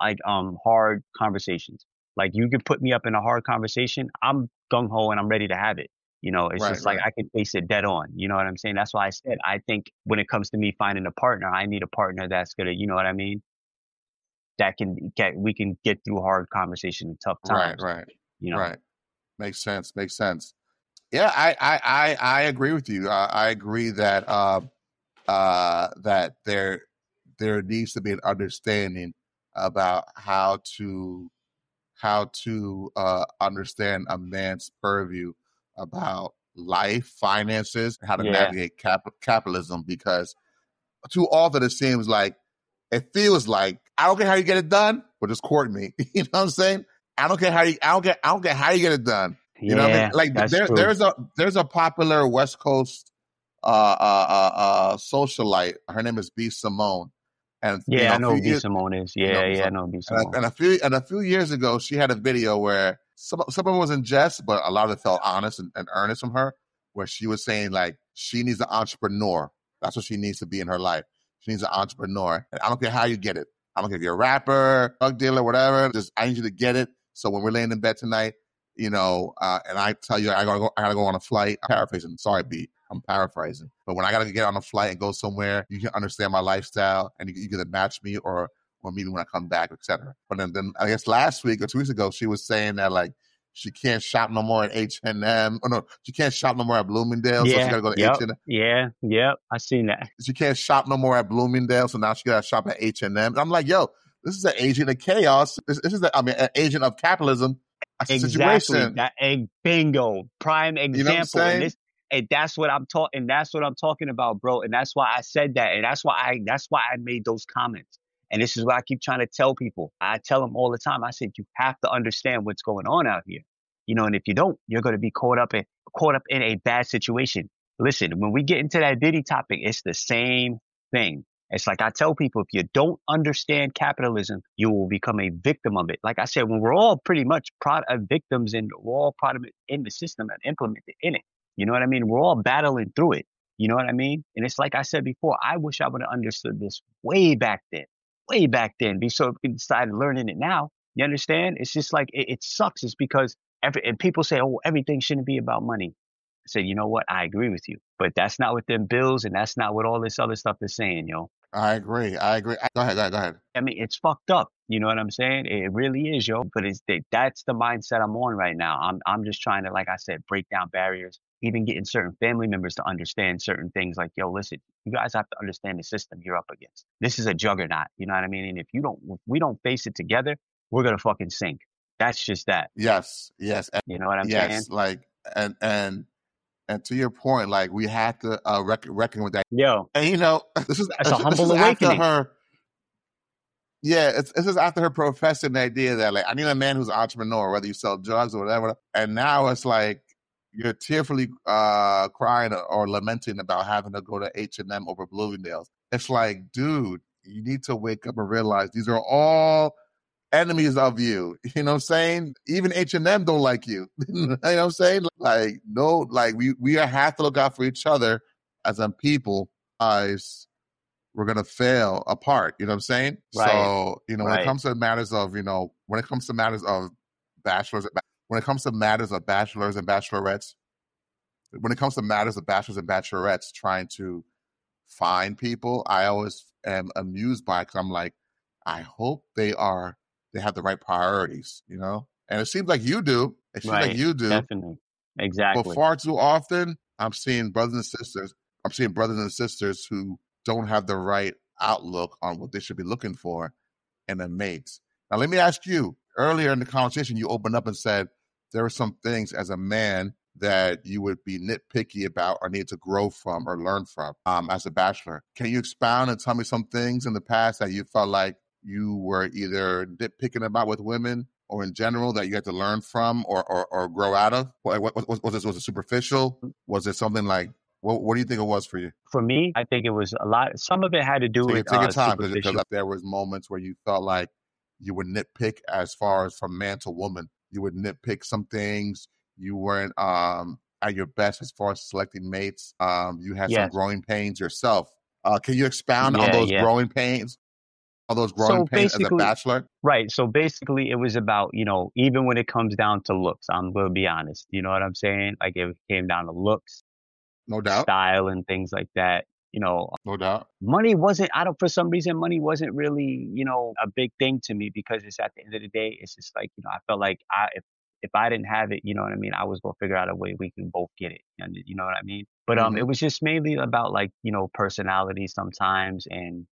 hard conversations. Like, you can put me up in a hard conversation, I'm gung ho and I'm ready to have it. You know, it's just like I can face it dead on. You know what I'm saying? That's why I said I think when it comes to me finding a partner, I need a partner that's gonna, you know what I mean? That we can get through hard conversation and tough times.
Right.
You know,
right. Makes sense. Yeah, I agree with you. I agree that that there needs to be an understanding about how to understand a man's purview about life, finances, how to navigate capitalism. Because too often it seems like, it feels like, I don't care how you get it done, but just court me. You know what I'm saying? I don't care how you get it done. You know what I mean? Like, there's a popular West Coast socialite. Her name is B. Simone. And
I know who B. Simone is. I know B. Simone.
And a few years ago, she had a video where some of it was in jest, but a lot of it felt honest and earnest from her, where she was saying, like, she needs an entrepreneur. That's what she needs to be in her life. She needs an entrepreneur. And I don't care how you get it. I don't care if you're a rapper, drug dealer, whatever. Just, I need you to get it. So when we're laying in bed tonight, you know, and I tell you I gotta go on a flight. I'm paraphrasing. Sorry, B. I'm paraphrasing. But when I gotta get on a flight and go somewhere, you can understand my lifestyle and you can match me or meet me when I come back, etc. But then I guess last week or 2 weeks ago, she was saying that, like, she can't shop no more at H&M. Oh no, she can't shop no more at Bloomingdale. So she gotta go to H&M.
Yeah. I seen that.
She can't shop no more at Bloomingdale, so now she gotta shop at H&M. And I'm like, yo, this is an agent of chaos. This is an agent of capitalism.
Exactly. Bingo. Prime example.
You know,
and that's what I'm talking. That's what I'm talking about, bro. And that's why I said that. And that's why I made those comments. And this is what I keep trying to tell people. I tell them all the time. I said, you have to understand what's going on out here. You know, and if you don't, you're going to be caught up in a bad situation. Listen, when we get into that Diddy topic, it's the same thing. It's like I tell people, if you don't understand capitalism, you will become a victim of it. Like I said, when we're all pretty much victims and we're all part of it in the system and implemented in it. You know what I mean? We're all battling through it. You know what I mean? And it's like I said before, I wish I would have understood this way back then. So if we decided learning it now, you understand? It's just like, it sucks. It's because and people say, oh, everything shouldn't be about money. I said, you know what? I agree with you, but that's not what them bills and that's not what all this other stuff is saying, yo.
I agree. Go ahead.
I mean, it's fucked up. You know what I'm saying? It really is, yo. But that's the mindset I'm on right now. I'm just trying to, like I said, break down barriers, even getting certain family members to understand certain things. Like, yo, listen, you guys have to understand the system you're up against. This is a juggernaut. You know what I mean? And if we don't face it together, we're gonna fucking sink. That's just that.
Yes.
You know what I'm saying?
Yes, like, and to your point, like, we have to reckon with that.
Yo,
and you know, this is
a humble awakening.
Yeah, it's just after her professing the idea that like I need a man who's an entrepreneur, whether you sell drugs or whatever. And now it's like you're tearfully crying or lamenting about having to go to H&M over Bloomingdale's. It's like, dude, you need to wake up and realize these are all enemies of you. You know what I'm saying? Even H&M don't like you. You know what I'm saying? Like, no, like we have to look out for each other as a people. Guys, we're gonna fail apart. You know what I'm saying?
Right.
So, when it
Right.
comes to matters of, when it comes to matters of bachelors, when it comes to matters of bachelors and bachelorettes, when it comes to matters of bachelors and bachelorettes trying to find people, I always am amused by it because I'm like, I hope they have the right priorities, And it seems like you do. It seems like
Right.
you do.
Definitely.
But
Exactly.
far too often, I'm seeing brothers and sisters. I'm seeing brothers and sisters who don't have the right outlook on what they should be looking for in a mate. Now, let me ask you. Earlier in the conversation, you opened up and said there are some things as a man that you would be nitpicky about or need to grow from or learn from as a bachelor. Can you expound and tell me some things in the past that you felt like you were either nitpicking about with women or in general that you had to learn from or grow out of? Was it superficial? Was it something like, what do you think it was for you?
For me, I think it was a lot. Some of it had to do with
Take your time because
superficial.
there was moments where you felt like you would nitpick as far as from man to woman. You would nitpick some things. You weren't at your best as far as selecting mates. You had some
Yes.
growing pains yourself. Can you expound on
Yeah.
those
Yeah.
growing pains? All those growing
So
pains as a
basically,
bachelor?
right. So basically, it was about, even when it comes down to looks, I'm going to be honest. You know what I'm saying? Like it came down to looks,
No doubt.
style, and things like that.
No doubt.
Money wasn't, I don't, for some reason, money wasn't really, a big thing to me because it's at the end of the day, it's just like, I felt like if I didn't have it, you know what I mean? I was going to figure out a way we can both get it. And you know what I mean? But, it
Mm-hmm.
was just mainly about like, personality sometimes and,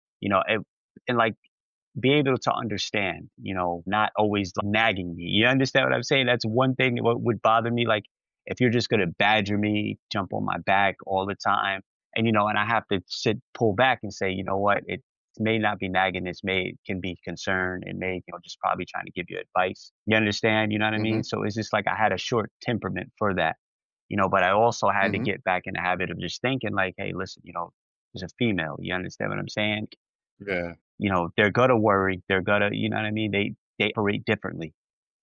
and like, be able to understand, not always nagging me. You understand what I'm saying? That's one thing that would bother me. Like if you're just gonna badger me, jump on my back all the time, and I have to pull back and say, you know what, it may not be nagging, can be concern, it may, just probably trying to give you advice. You understand? You know what I
Mm-hmm.
mean? So it's just like I had a short temperament for that, but I also had to
Mm-hmm.
get back in the habit of just thinking like, hey, listen, there's a female. You understand what I'm saying?
Yeah.
They're gonna worry. They're gonna, you know what I mean? They operate differently,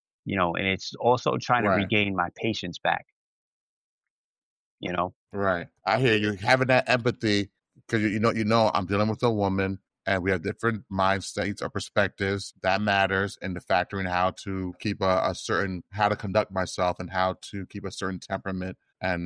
and it's also trying to
Right.
regain my patience back, you know?
Right. I hear you. Having that empathy because you know I'm dealing with a woman and we have different mind states or perspectives. That matters in the factoring how to keep a certain how to conduct myself and how to keep a certain temperament and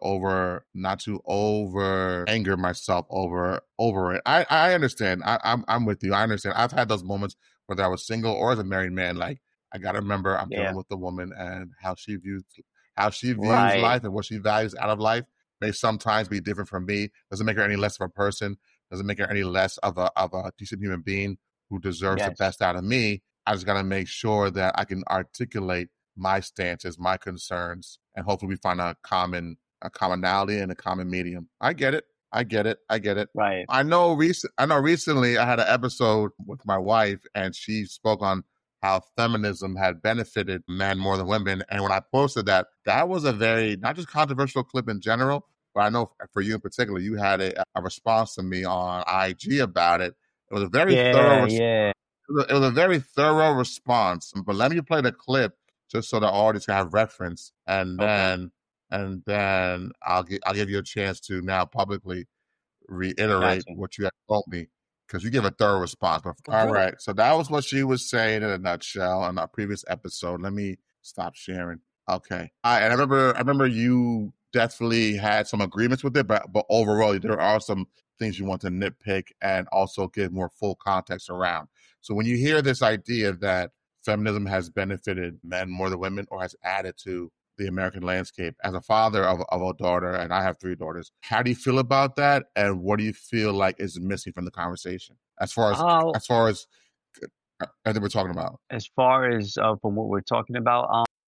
not to over anger myself over it. I understand. I'm with you. I understand. I've had those moments whether I was single or as a married man. Like I gotta remember I'm dealing
Yeah.
with a woman and how she views
Right.
life and what she values out of life may sometimes be different from me. Doesn't make her any less of a person. Doesn't make her any less of a decent human being who deserves the
Yes.
best out of me. I just got to make sure that I can articulate my stances, my concerns, and hopefully we find a commonality and a common medium. I get it. I get it. I get it.
Right.
I know. Recently, I had an episode with my wife, and she spoke on how feminism had benefited men more than women. And when I posted that, that was a very not just controversial clip in general, but I know for you in particular, you had a response to me on IG about it. It was a very thorough.
Yeah, yeah.
It was a very thorough response. But let me play the clip just so the audience can have reference, and
Okay.
then I'll give you a chance to now publicly
Got
reiterate
you.
what you had told me because you give a thorough response. But, all right, so that was what she was saying in a nutshell in our previous episode. Let me stop sharing. Okay, and I remember you definitely had some agreements with it, but overall there are some things you want to nitpick and also give more full context around. So when you hear this idea that feminism has benefited men more than women or has added to the American landscape. As a father of a daughter, and I have 3 daughters, how do you feel about that? And what do you feel like is missing from the conversation as far as
Uh,
as far as everything we're talking about?
as far as from what we're talking about,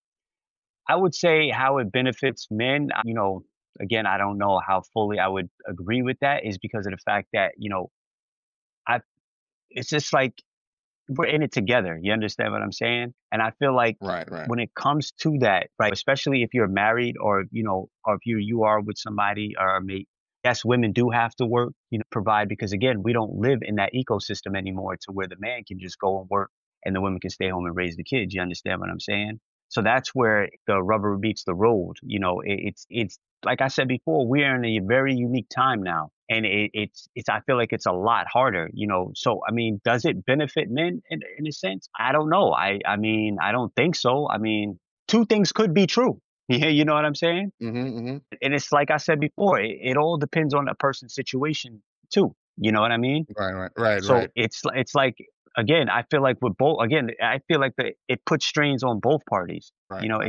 I would say how it benefits men, again, I don't know how fully I would agree with that is because of the fact that, I it's just like we're in it together. You understand what I'm saying? And I feel like
Right, right,
when it comes to that, right, especially if you're married or, or if you are with somebody or a mate, yes, women do have to work, provide because again, we don't live in that ecosystem anymore to where the man can just go and work and the women can stay home and raise the kids. You understand what I'm saying? So that's where the rubber meets the road. It's like I said before, we're in a very unique time now, and it's. I feel like it's a lot harder. So I mean, does it benefit men in a sense? I don't know. I mean, I don't think so. I mean, two things could be true. Yeah, you know what I'm saying?
mm-hmm.
And it's like I said before, it all depends on a person's situation too. You know what I mean?
Right, right, right,
So
right,
it's like again, I feel like with both again, I feel like it puts strains on both parties.
right,
It
right.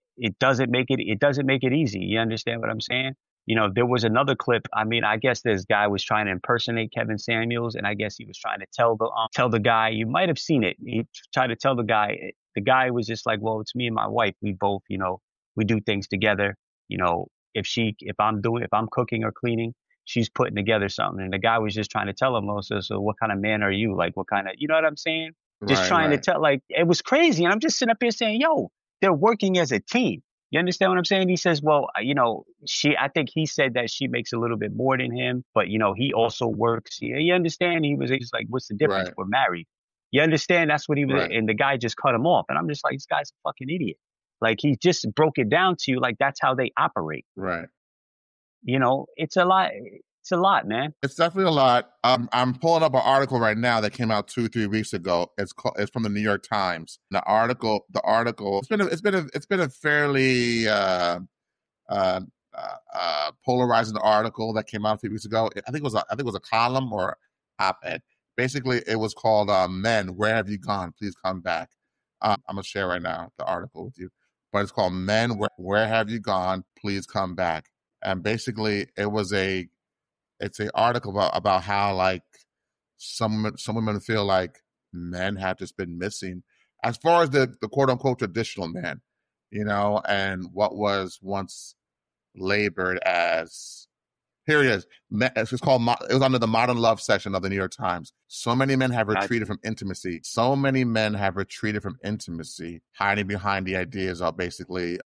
doesn't make it easy. You understand what I'm saying? There was another clip. I mean, I guess this guy was trying to impersonate Kevin Samuels, and I guess he was trying to tell the guy. You might have seen it. He tried to tell the guy. The guy was just like, "Well, it's me and my wife. We both, we do things together. You know, if I'm cooking or cleaning, she's putting together something." And the guy was just trying to tell him, "Oh, so what kind of man are you? Like, what kind of, you know what I'm saying?" Just
Right,
trying to
right.
tell, like, it was crazy. And I'm just sitting up here saying, yo, they're working as a team. You understand what I'm saying? He says, well, I think he said that she makes a little bit more than him, but, he also works. You understand? He was just like, what's the difference?
Right,
We're married. You understand? That's what he was.
right,
And the guy just cut him off. And I'm just like, this guy's a fucking idiot. Like, he just broke it down to you. Like, that's how they operate.
right.
It's a lot. It's a lot, man.
It's definitely a lot. I'm pulling up an article right now that came out 2-3 weeks ago. It's from the New York Times. The article. It's been a fairly uh, polarizing article that came out a few weeks ago. I think it was a column or op-ed. Basically, it was called "Men, Where Have You Gone? Please Come Back." I'm gonna share right now the article with you, but it's called "Men, Where Have You Gone? Please Come Back." And basically, it's an article about how like some women feel like men have just been missing as far as the quote unquote traditional man, and what was once labored as. Here it is. It's called. It was under the modern love section of the New York Times. So many men have
Gotcha.
retreated from intimacy. So many men have retreated from intimacy, hiding behind the ideas of basically,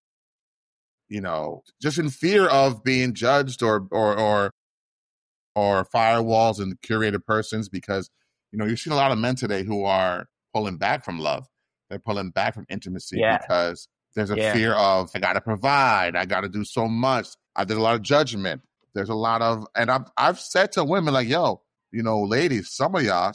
just in fear of being judged or firewalls and curated persons, because you've seen a lot of men today who are pulling back from love. They're pulling back from intimacy
Yeah.
because there's a
Yeah.
fear of, I got to provide, I got to do so much. There's a lot of judgment. There's a lot of, and I've said to women like, yo, ladies, some of y'all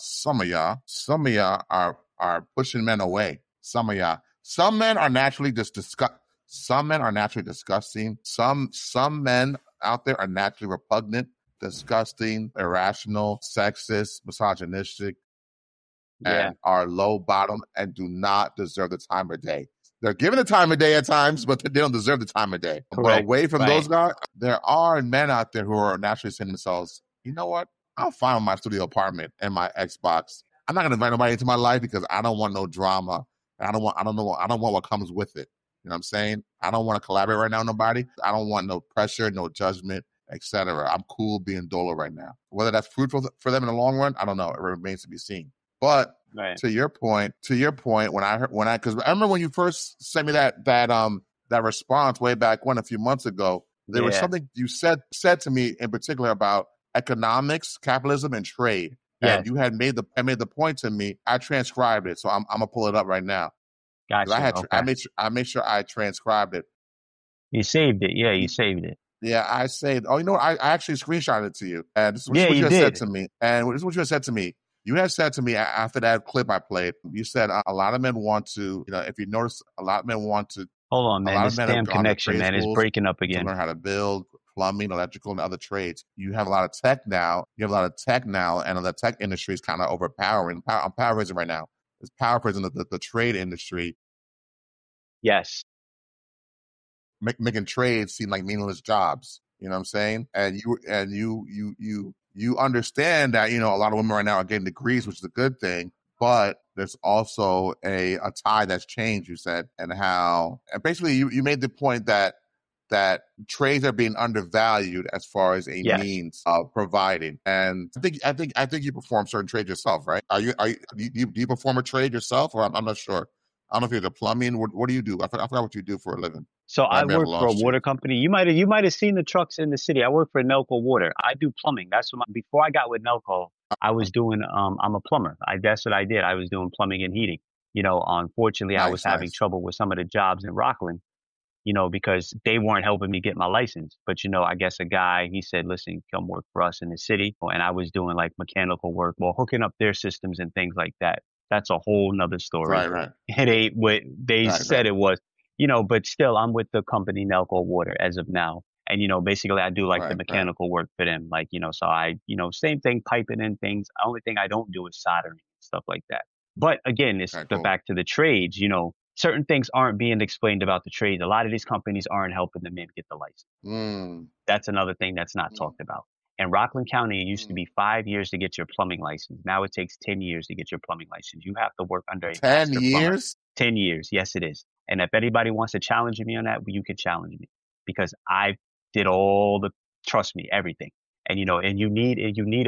are pushing men away. Some of y'all, some men are naturally some men are naturally disgusting. Some men out there are naturally repugnant, disgusting, irrational, sexist, misogynistic,
Yeah.
and are low bottom and do not deserve the time of day. They're given the time of day at times, but they don't deserve the time of day.
Correct.
But away from
Right.
those guys, there are men out there who are naturally saying to themselves, you know what? I'm fine with my studio apartment and my Xbox. I'm not going to invite nobody into my life because I don't want no drama. I don't want what comes with it. You know what I'm saying? I don't want to collaborate right now with nobody. I don't want no pressure, no judgment, etc. I'm cool being dolo right now. Whether that's fruitful for them in the long run, I don't know. It remains to be seen. But
Right.
to your point, because I remember when you first sent me that response way back when a few months ago, there was something you said to me in particular about economics, capitalism, and trade.
Yeah.
And you had made the point to me. I transcribed it, so I'm gonna pull it up right now.
Gotcha.
I made sure I transcribed it.
You saved it. Yeah, you saved it.
Yeah, I saved. Oh, I actually screenshotted it to you. And this is what
Yeah,
you
you
had
did.
said to me. And this is what you had said to me. You had said to me after that clip I played, you said a lot of men want to, if you notice, a lot of men want to.
Hold on,
A
man.
lot
This
of men have
damn
gone to
connection,
trade
man, is
schools
breaking up
to
again.
learn how to build plumbing, electrical, and other trades. You have a lot of tech now. And the tech industry is kind of overpowering. I'm paraphrasing right now. It's paraphrasing the trade industry.
Yes.
Making trades seem like meaningless jobs. You know what I'm saying? And you understand that a lot of women right now are getting degrees, which is a good thing. But there's also a tide that's changed. You said, and basically you made the point that that trades are being undervalued as far as a
Yes.
means of providing. And I think you perform certain trades yourself, right? Do you perform a trade yourself, or I'm not sure. I don't know if you're the plumbing. What do you do? I forgot what you do for a living.
So
Or I
I
may have
work for a
lost you.
water company. You might have seen the trucks in the city. I work for Nelco Water. I do plumbing. That's what before I got with Nelco, I was doing I'm a plumber. That's what I did. I was doing plumbing and heating. Unfortunately I was having
Nice.
trouble with some of the jobs in Rockland, because they weren't helping me get my license. But I guess a guy, he said, listen, come work for us in the city. And I was doing like mechanical work, well, hooking up their systems and things like that. That's a whole nother story.
Right.
It ain't what they said
Right.
it was, but still I'm with the company Nelco Water as of now. And, basically I do like the
Right.
mechanical work for them. Like, so I, same thing, piping in things. The only thing I don't do is soldering, stuff like that. But again, it's
Okay,
the
cool.
back to the trades, certain things aren't being explained about the trades. A lot of these companies aren't helping the men get the license.
Mm.
That's another thing that's not talked about. In Rockland County, it used to be 5 years to get your plumbing license. Now it takes 10 years to get your plumbing license. You have to work under a
10
master plumber.
years?
10 years. Yes, it is. And if anybody wants to challenge me on that, you can challenge me because I did trust me, everything. And, you need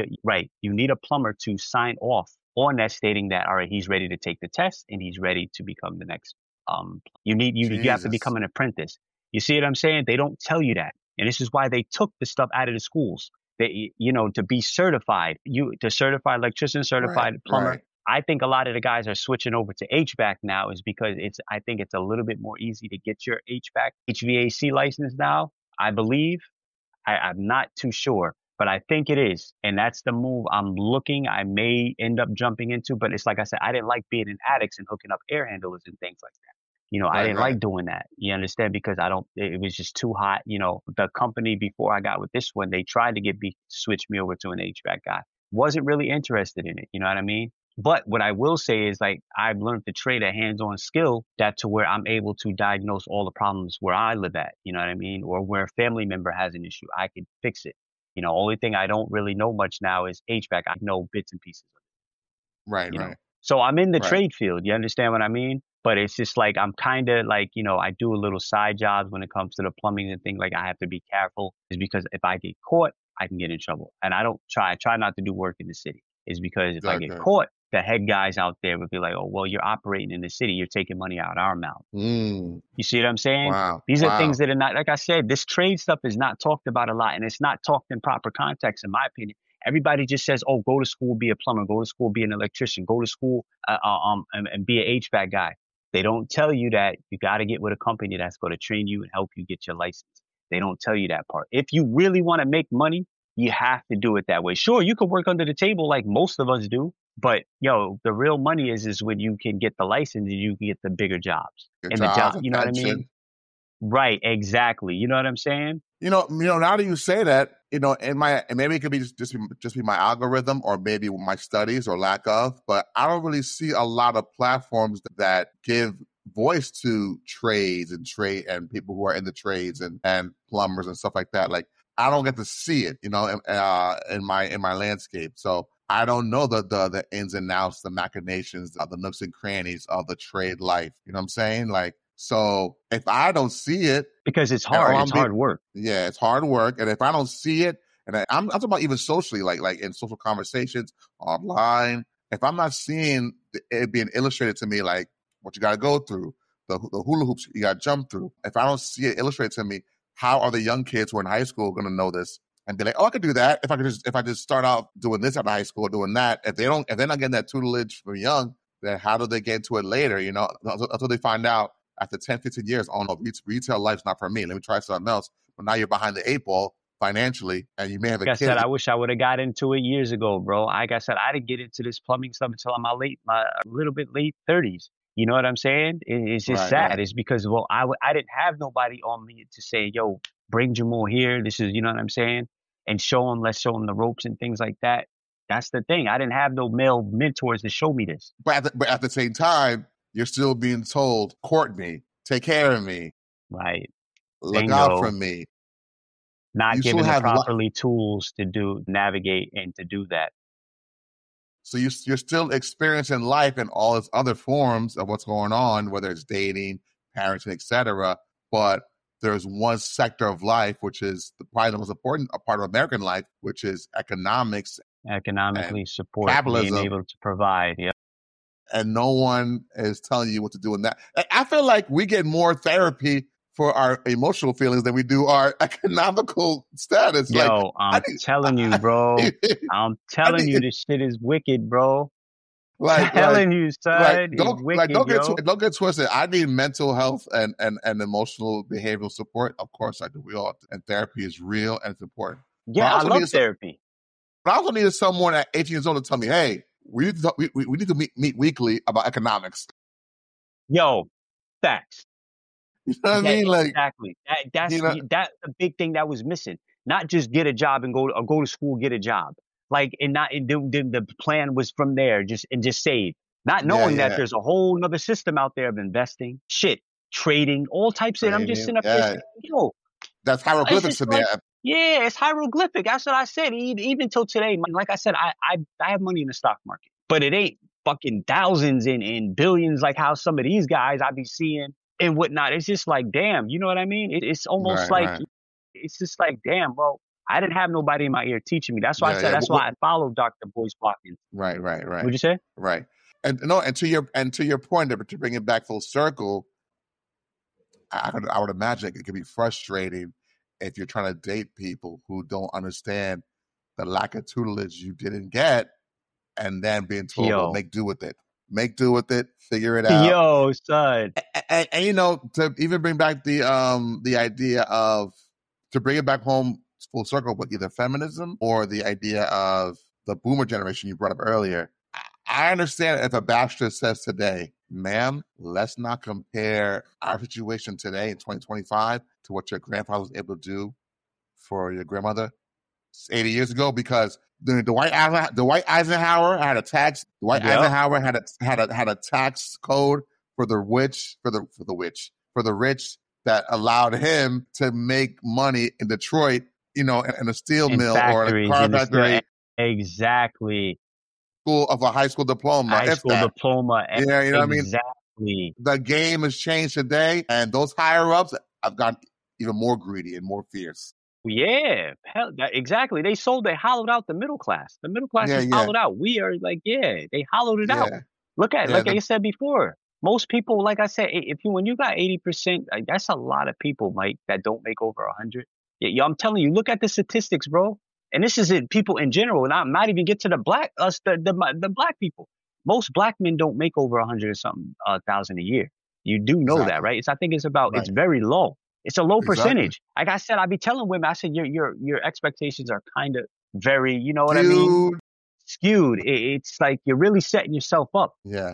a plumber to sign off on that stating that, all right, he's ready to take the test and he's ready to become the next. You have to become
Jesus.
an apprentice. You see what I'm saying? They don't tell you that. And this is why they took the stuff out of the schools. They, to be certified, to certify electrician, certified plumber.
Right.
I think a lot of the guys are switching over to HVAC now is because I think it's a little bit more easy to get your HVAC license now. I believe. I'm not too sure, but I think it is. And that's the move I'm looking. I may end up jumping into, but it's like I said, I didn't like being in attics and hooking up air handlers and things like that. I didn't like doing that. You understand? Because it was just too hot. The company before I got with this one, they tried to switch me over to an HVAC guy. Wasn't really interested in it. You know what I mean? But what I will say is like I've learned to trade a hands-on skill that to where I'm able to diagnose all the problems where I live at, you know what I mean? Or where a family member has an issue, I can fix it. Only thing I don't really know much now is HVAC. I know bits and pieces of
Right.
it, So I'm in the
Right.
trade field. You understand what I mean? But it's just like I'm kind of like, I do a little side jobs when it comes to the plumbing and things like I have to be careful is because if I get caught, I can get in trouble. And I try not to do work in the city. Is because if I get caught, the head guys out there would be like, oh, well, you're operating in the city. You're taking money out of our mouth. You see what I'm saying?
Wow.
These are things that are not, like I said, this trade stuff is not talked about a lot and it's not talked in proper context, in my opinion. Everybody just says, oh, go to school, be a plumber, go to school, be an electrician, go to school, and be an HVAC guy. They don't tell you that you got to get with a company that's going to train you and help you get your license. They don't tell you that part. If you really want to make money, you have to do it that way. Sure, you can work under the table like most of us do, but the real money is when you can get the license and you can get the bigger jobs.
And the job,
you know what I mean? Right, exactly. You know what I'm saying?
Now that you say that, and maybe it could be just be my algorithm or maybe my studies or lack of, but I don't really see a lot of platforms that give voice to trades and people who are in the trades and plumbers and stuff like that. Like I don't get to see it, in my landscape. So I don't know the ins and outs, the machinations, the nooks and crannies of the trade life. You know what I'm saying? Like, so if I don't see it,
because it's hard, it's hard work.
Yeah, it's hard work. And if I don't see it, and I'm talking about even socially, like in social conversations, online, if I'm not seeing it being illustrated to me, like what you got to go through, the hula hoops you got to jump through. If I don't see it illustrated to me, how are the young kids who are in high school going to know this and be like, oh, I could do that if I just start out doing this out of high school, doing that. If they're not getting that tutelage from young, then how do they get into it later? Until they find out after 10, 15 years, oh no, retail life's not for me. Let me try something else. But now you're behind the 8 ball financially, and you may have a kid.
Like I said, I wish I would have got into it years ago, bro. Like I said, I didn't get into this plumbing stuff until I'm my little bit late 30s. You know what I'm saying? It's just sad. Right. It's because, I didn't have nobody on me to say, yo, bring Jamal here. This is, you know what I'm saying? And let's show him the ropes and things like that. That's the thing. I didn't have no male mentors to show me this.
But at the same time, you're still being told, court me, take care of me.
Right.
Look out for me.
Not given the properly tools to navigate and to do that.
So you're still experiencing life in all its other forms of what's going on, whether it's dating, parenting, etc. But there's one sector of life, which is probably the most important part of American life, which is economics,
Economically
and
support, being
capitalism,
able to provide. Yeah.
and no one is telling you what to do in that. I feel like we get more therapy for our emotional feelings than we do our economical status. Like,
Yo, I'm telling you, bro. I'm telling you, this shit is wicked, bro. Telling you, son, it's wicked, yo.
Don't get twisted. I need mental health and emotional behavioral support. Of course I do. We all, and therapy is real and it's important.
Yeah, I love therapy.
But I also needed someone at 18 years old to tell me, hey, we need to meet weekly about economics.
Yo, facts.
You know what I mean? Like,
exactly. That's the big thing that was missing. Not just get a job and go to school, get a job. Like, and the plan was from there, just save. Not knowing that there's a whole nother system out there of investing, trading, all types of it. I'm just sitting up there saying, yo.
That's hieroglyphics to me.
Yeah, it's hieroglyphic. That's what I said. Even till today, like I said, I have money in the stock market, but it ain't fucking thousands and billions like how some of these guys I be seeing and whatnot. It's just like, damn, you know what I mean? It's almost it's just like, damn, bro. I didn't have nobody in my ear teaching me. That's why I said that's why I followed Dr. Boyce Watkins.
Right.
What'd you say?
Right. And to your point, to bring it back full circle, I would imagine it could be frustrating if you're trying to date people who don't understand the lack of tutelage you didn't get, and then being told, well, make do with it, figure it out.
Yo, son.
And to even bring back the idea of, to bring it back home full circle with either feminism or the idea of the boomer generation you brought up earlier. I understand if a bachelor says today, ma'am, let's not compare our situation today in 2025 to what your grandfather was able to do for your grandmother 80 years ago, because Dwight Eisenhower had a tax. Eisenhower had a tax code for the rich that allowed him to make money in Detroit, in a steel mill or a car factory.
Exactly.
Of a high school diploma.
Yeah, you
know what I mean?
Exactly.
The game has changed today, and those higher ups have gotten even more greedy and more fierce.
Yeah, exactly. They hollowed out the middle class. The middle class is hollowed out. We are like, they hollowed it out. Look at like I said before. Most people, like I said, when you got 80%, that's a lot of people, Mike, that don't make over 100. Yeah, I'm telling you, look at the statistics, bro. And this is it, people in general. Not even get to the black black people. Most black men don't make over 100 or something thousand a year. You do know that, right? I think it's about it's very low. It's a low percentage. Like I said, I be telling women, I said your expectations are kind of very, you know what I mean? Skewed. It's like you're really setting yourself up.
Yeah.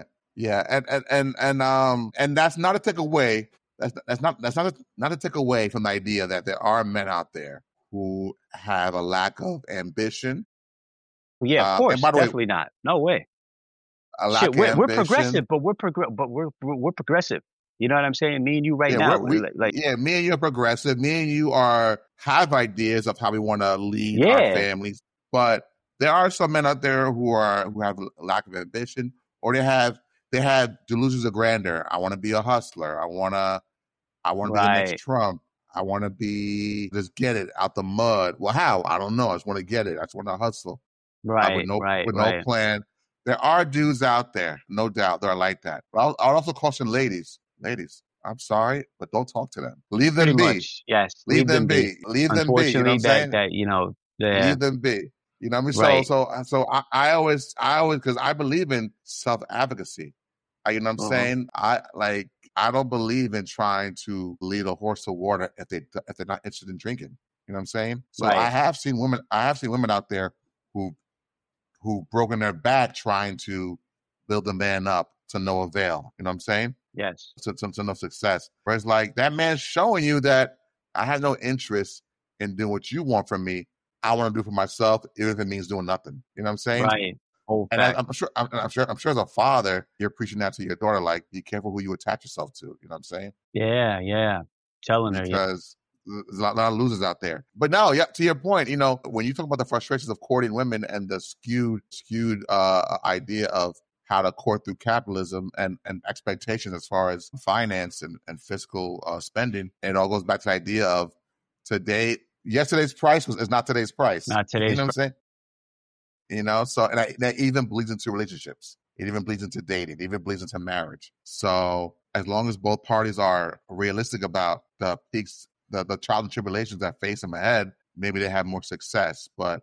And that's not a take away. That's not a take away from the idea that there are men out there who have a lack of ambition.
Yeah, of course, definitely not. No way. We're progressive, but we're progressive. You know what I'm saying? Me and you now.
Me and you are progressive. Me and you have ideas of how we want to lead our families. But there are some men out there who have a lack of ambition, or they have delusions of grandeur. I want to be a hustler. I want to be the next Trump. I want to just get it out the mud. Well, how? I don't know. I just want to get it. I just want to hustle. With no plan. There are dudes out there, no doubt, that are like that. But I'll also caution ladies, I'm sorry, but don't talk to them. Leave them be.
Yes.
Leave them be. Leave them be. You know what I'm saying? Leave them be. You know what I mean? Right. So I always, because I believe in self-advocacy. You know what I'm saying? I don't believe in trying to lead a horse to water if they're not interested in drinking. You know what I'm saying? So I have seen women out there who broken their back trying to build a man up to no avail. You know what I'm saying?
Yes.
To no success. Whereas like that man's showing you that I have no interest in doing what you want from me. I want to do for myself, even if it means doing nothing. You know what I'm saying?
Right.
And I'm sure as a father, you're preaching that to your daughter, like, be careful who you attach yourself to. You know what I'm saying?
Yeah. Telling her.
Because there's a lot of losers out there. But no, to your point, when you talk about the frustrations of courting women and the skewed idea of how to court through capitalism and expectations as far as finance and fiscal spending. And it all goes back to the idea of yesterday's price is not today's price.
Not today's.
You know what I'm saying? You know, so and that even bleeds into relationships. It even bleeds into dating. It even bleeds into marriage. So as long as both parties are realistic about the peaks, the trials and tribulations that face them ahead, maybe they have more success. But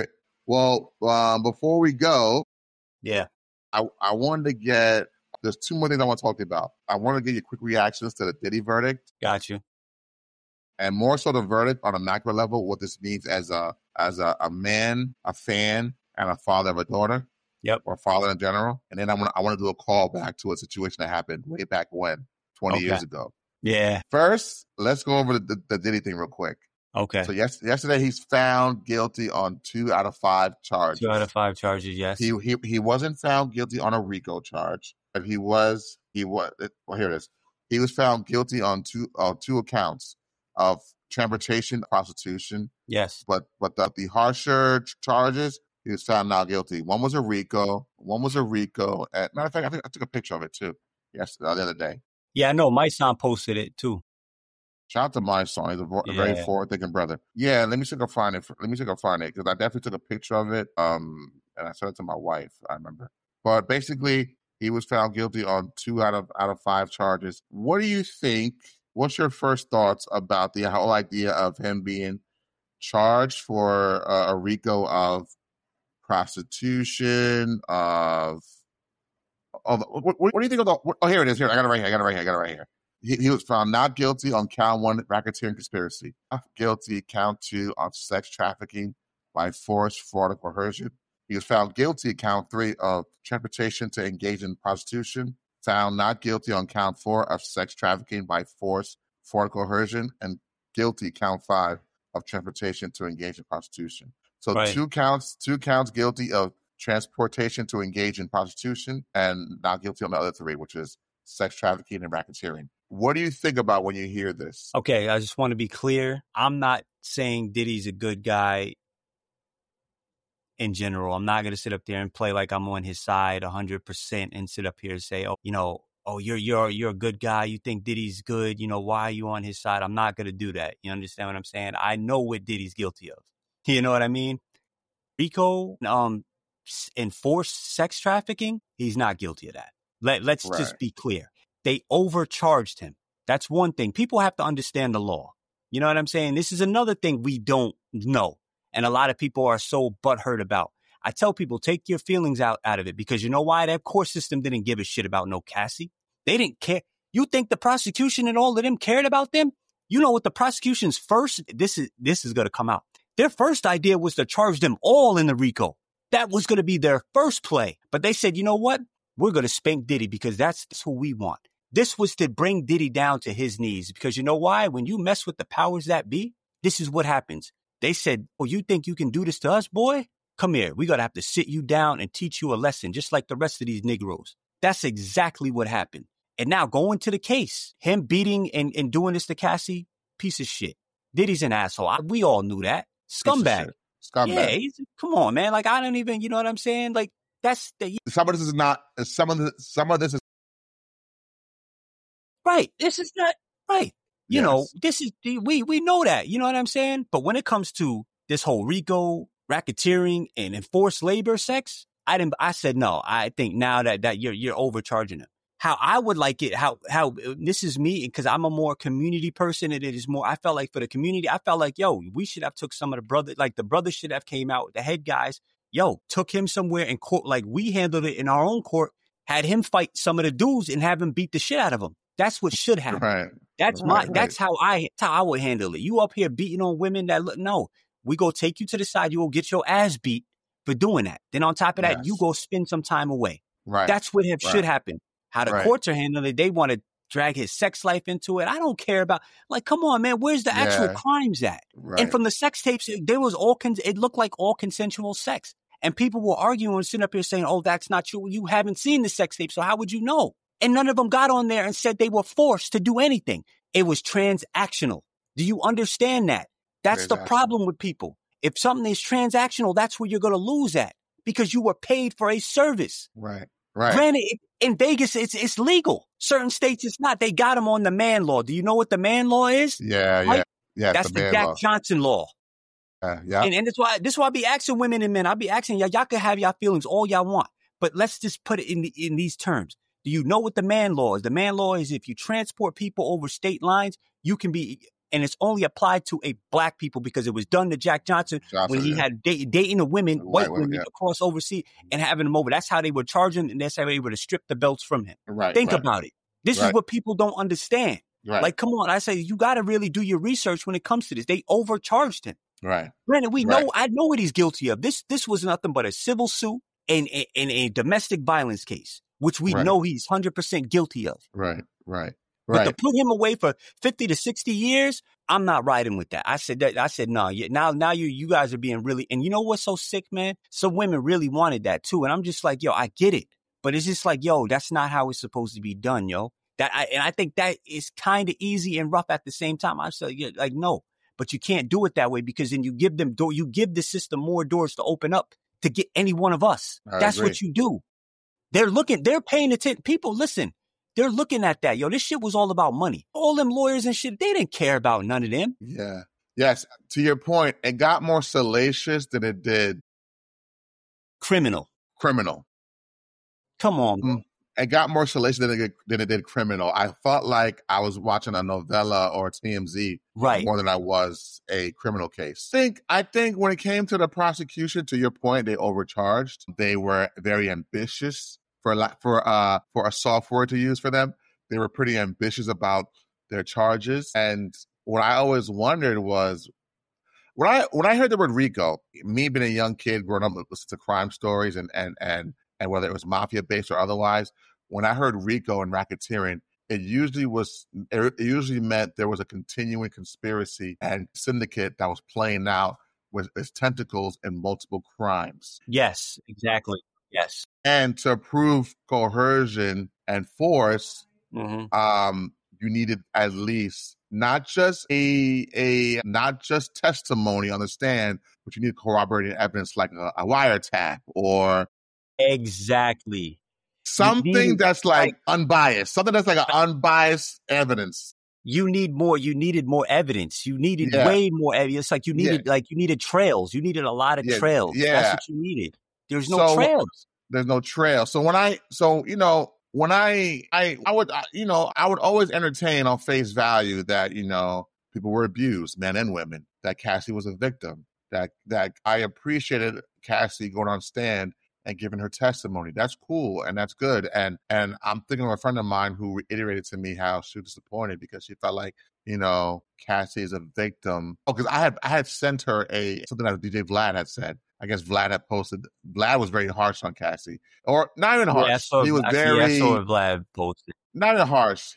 before we go, I wanted to get, there's two more things I want to talk to you about. I want to give you quick reactions to the Diddy verdict.
Got you.
And more so the verdict on a macro level, what this means as a man, a fan, and a father of a daughter.
Yep.
Or father in general. And then I want to do a call back to a situation that happened way back when, 20 years ago.
Yeah.
First, let's go over the Diddy thing real quick.
Okay.
So yesterday he's found guilty on 2 out of 5 charges.
2 out of 5 charges, yes.
He wasn't found guilty on a RICO charge, but here it is. He was found guilty on two accounts of transportation, prostitution.
Yes.
But the harsher charges, he was found not guilty. One was a RICO. Matter of fact, I think I took a picture of it too. Yes, the other day.
Yeah, I know. My son posted it too.
Shout out to my son. He's a very forward-thinking brother. Yeah, let me see if I can find it. Because I definitely took a picture of it. And I sent it to my wife. I remember. But basically, he was found guilty on 2 out of 5 charges. What do you think? What's your first thoughts about the whole idea of him being charged for a RICO of prostitution, what do you think of the? Here it is. Here, I got it right here. He was found not guilty on count 1, racketeering conspiracy. Not guilty count 2 on sex trafficking by force, fraud, or coercion. He was found guilty count 3 of transportation to engage in prostitution. Found not guilty on count 4 of sex trafficking by force, fraud, or coercion, and guilty count 5 of transportation to engage in prostitution. So right. two counts guilty of transportation to engage in prostitution, and not guilty on the other 3, which is sex trafficking and racketeering. What do you think about when you hear this?
Okay, I just want to be clear. I'm not saying Diddy's a good guy in general. I'm not going to sit up there and play like I'm on his side 100% and sit up here and say, you're a good guy. You think Diddy's good. Why are you on his side? I'm not going to do that. You understand what I'm saying? I know what Diddy's guilty of. You know what I mean? RICO, enforced sex trafficking, he's not guilty of that. Let's just be clear. They overcharged him. That's one thing. People have to understand the law. You know what I'm saying? This is another thing we don't know. And a lot of people are so butthurt about. I tell people, take your feelings out of it, because you know why? That court system didn't give a shit about no Cassie. They didn't care. You think the prosecution and all of them cared about them? You know what the prosecution's first, this is going to come out. Their first idea was to charge them all in the RICO. That was going to be their first play. But they said, you know what? We're going to spank Diddy because that's who we want. This was to bring Diddy down to his knees, because you know why? When you mess with the powers that be, this is what happens. They said, oh, you think you can do this to us, boy? Come here. We got to have to sit you down and teach you a lesson, just like the rest of these Negroes. That's exactly what happened. And now going to the case, him beating and doing this to Cassie, piece of shit. Diddy's an asshole. We all knew that. Scumbag. Yeah, come on, man. Like, I don't even, you know what I'm saying? Like, that's the...
Some of this is not, some of this is...
Right. This is not, right. You know, this is, we know that, you know what I'm saying? But when it comes to this whole RICO, racketeering, and enforced labor sex, I said, no, I think now that you're overcharging them. How I would like it, how this is me, because I'm a more community person, and it is more, I felt like for the community, I felt like, we should have took some of the brothers should have came out, the head guys, took him somewhere in court, like we handled it in our own court, had him fight some of the dudes and have him beat the shit out of them. That's what should happen. Right. That's how I would handle it. You up here beating on women no, we go take you to the side, you will get your ass beat for doing that. Then on top of that, you go spend some time away. Right. That's what should happen. How the courts are handling it, they want to drag his sex life into it. I don't care about, like, come on, man, where's the actual crimes at? Right. And from the sex tapes, there was it looked like all consensual sex. And people were arguing and sitting up here saying, oh, that's not true. You haven't seen the sex tape, so how would you know? And none of them got on there and said they were forced to do anything. It was transactional. Do you understand that? That's the problem with people. If something is transactional, that's where you're going to lose at, because you were paid for a service.
Right. Right.
Granted, in Vegas, it's legal. Certain states, it's not. They got them on the man law. Do you know what the man law is?
Yeah,
Right?
yeah.
That's
The
the
man
Jack
law.
Johnson law.
Yeah.
And this is why I be asking women and men. I be asking y'all can have y'all feelings all y'all want, but let's just put it in these terms. Do you know what the man law is? The man law is if you transport people over state lines, you can be, and it's only applied to a black people because it was done to Jack Johnson when he had dating the women, white women, across overseas and having them over. That's how they were charging, and that's how they were to strip the belts from him. Think about it. This is what people don't understand. Like, come on, I say you got to really do your research when it comes to this. They overcharged him.
Right.
Granted, I know what he's guilty of. This was nothing but a civil suit and a domestic violence case, which we know he's 100% guilty of.
Right.
But to put him away for 50 to 60 years, I'm not riding with that. I said no. Now you guys are being really, and you know what's so sick, man? Some women really wanted that too, and I'm just like, yo, I get it, but it's just like, yo, that's not how it's supposed to be done, yo. I think that is kind of easy and rough at the same time. I said, yeah, like, no, but you can't do it that way because then you give the system more doors to open up to get any one of us. That's what you do. They're paying attention. People, listen. They're looking at that. Yo, this shit was all about money. All them lawyers and shit, they didn't care about none of them.
Yeah. Yes. To your point, it got more salacious than it did
criminal.
Come on. It got more salacious than it did criminal. I felt like I was watching a novella or TMZ more than I was a criminal case. I think when it came to the prosecution, to your point, they overcharged. They were very ambitious. For a software to use for them, they were pretty ambitious about their charges. And what I always wondered was, when I heard the word RICO, me being a young kid growing up listening to crime stories and whether it was mafia based or otherwise, when I heard RICO and racketeering, it usually meant there was a continuing conspiracy and syndicate that was playing out with its tentacles in multiple crimes.
Yes, exactly. Yes.
And to prove coercion and force, you needed at least not just not just testimony on the stand, but you need corroborating evidence like a wiretap or
exactly
something that's like unbiased, something that's like an unbiased evidence.
You needed more evidence. You needed way more evidence. It's like you needed trails. You needed a lot of trails.
Yeah.
That's what you needed. There's no trails.
There's no trail. So I would always entertain on face value that, people were abused, men and women, that Cassie was a victim, that I appreciated Cassie going on stand and giving her testimony. That's cool and that's good. And I'm thinking of a friend of mine who reiterated to me how she was disappointed because she felt like, Cassie is a victim. Oh, because I had sent her something that DJ Vlad had said. I guess Vlad had posted. Vlad was very harsh on Cassie, or not even harsh.
Yeah, I saw Vlad posted.
Not even harsh.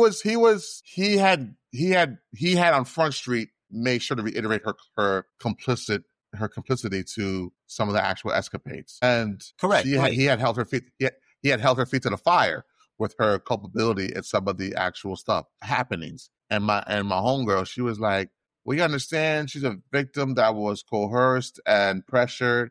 He had on Front Street made sure to reiterate her complicity to some of the actual escapades. And
correct.
He had held her feet. He had held her feet to the fire with her culpability in some of the actual happenings. And my homegirl, she was like, well, you understand, she's a victim that was coerced and pressured.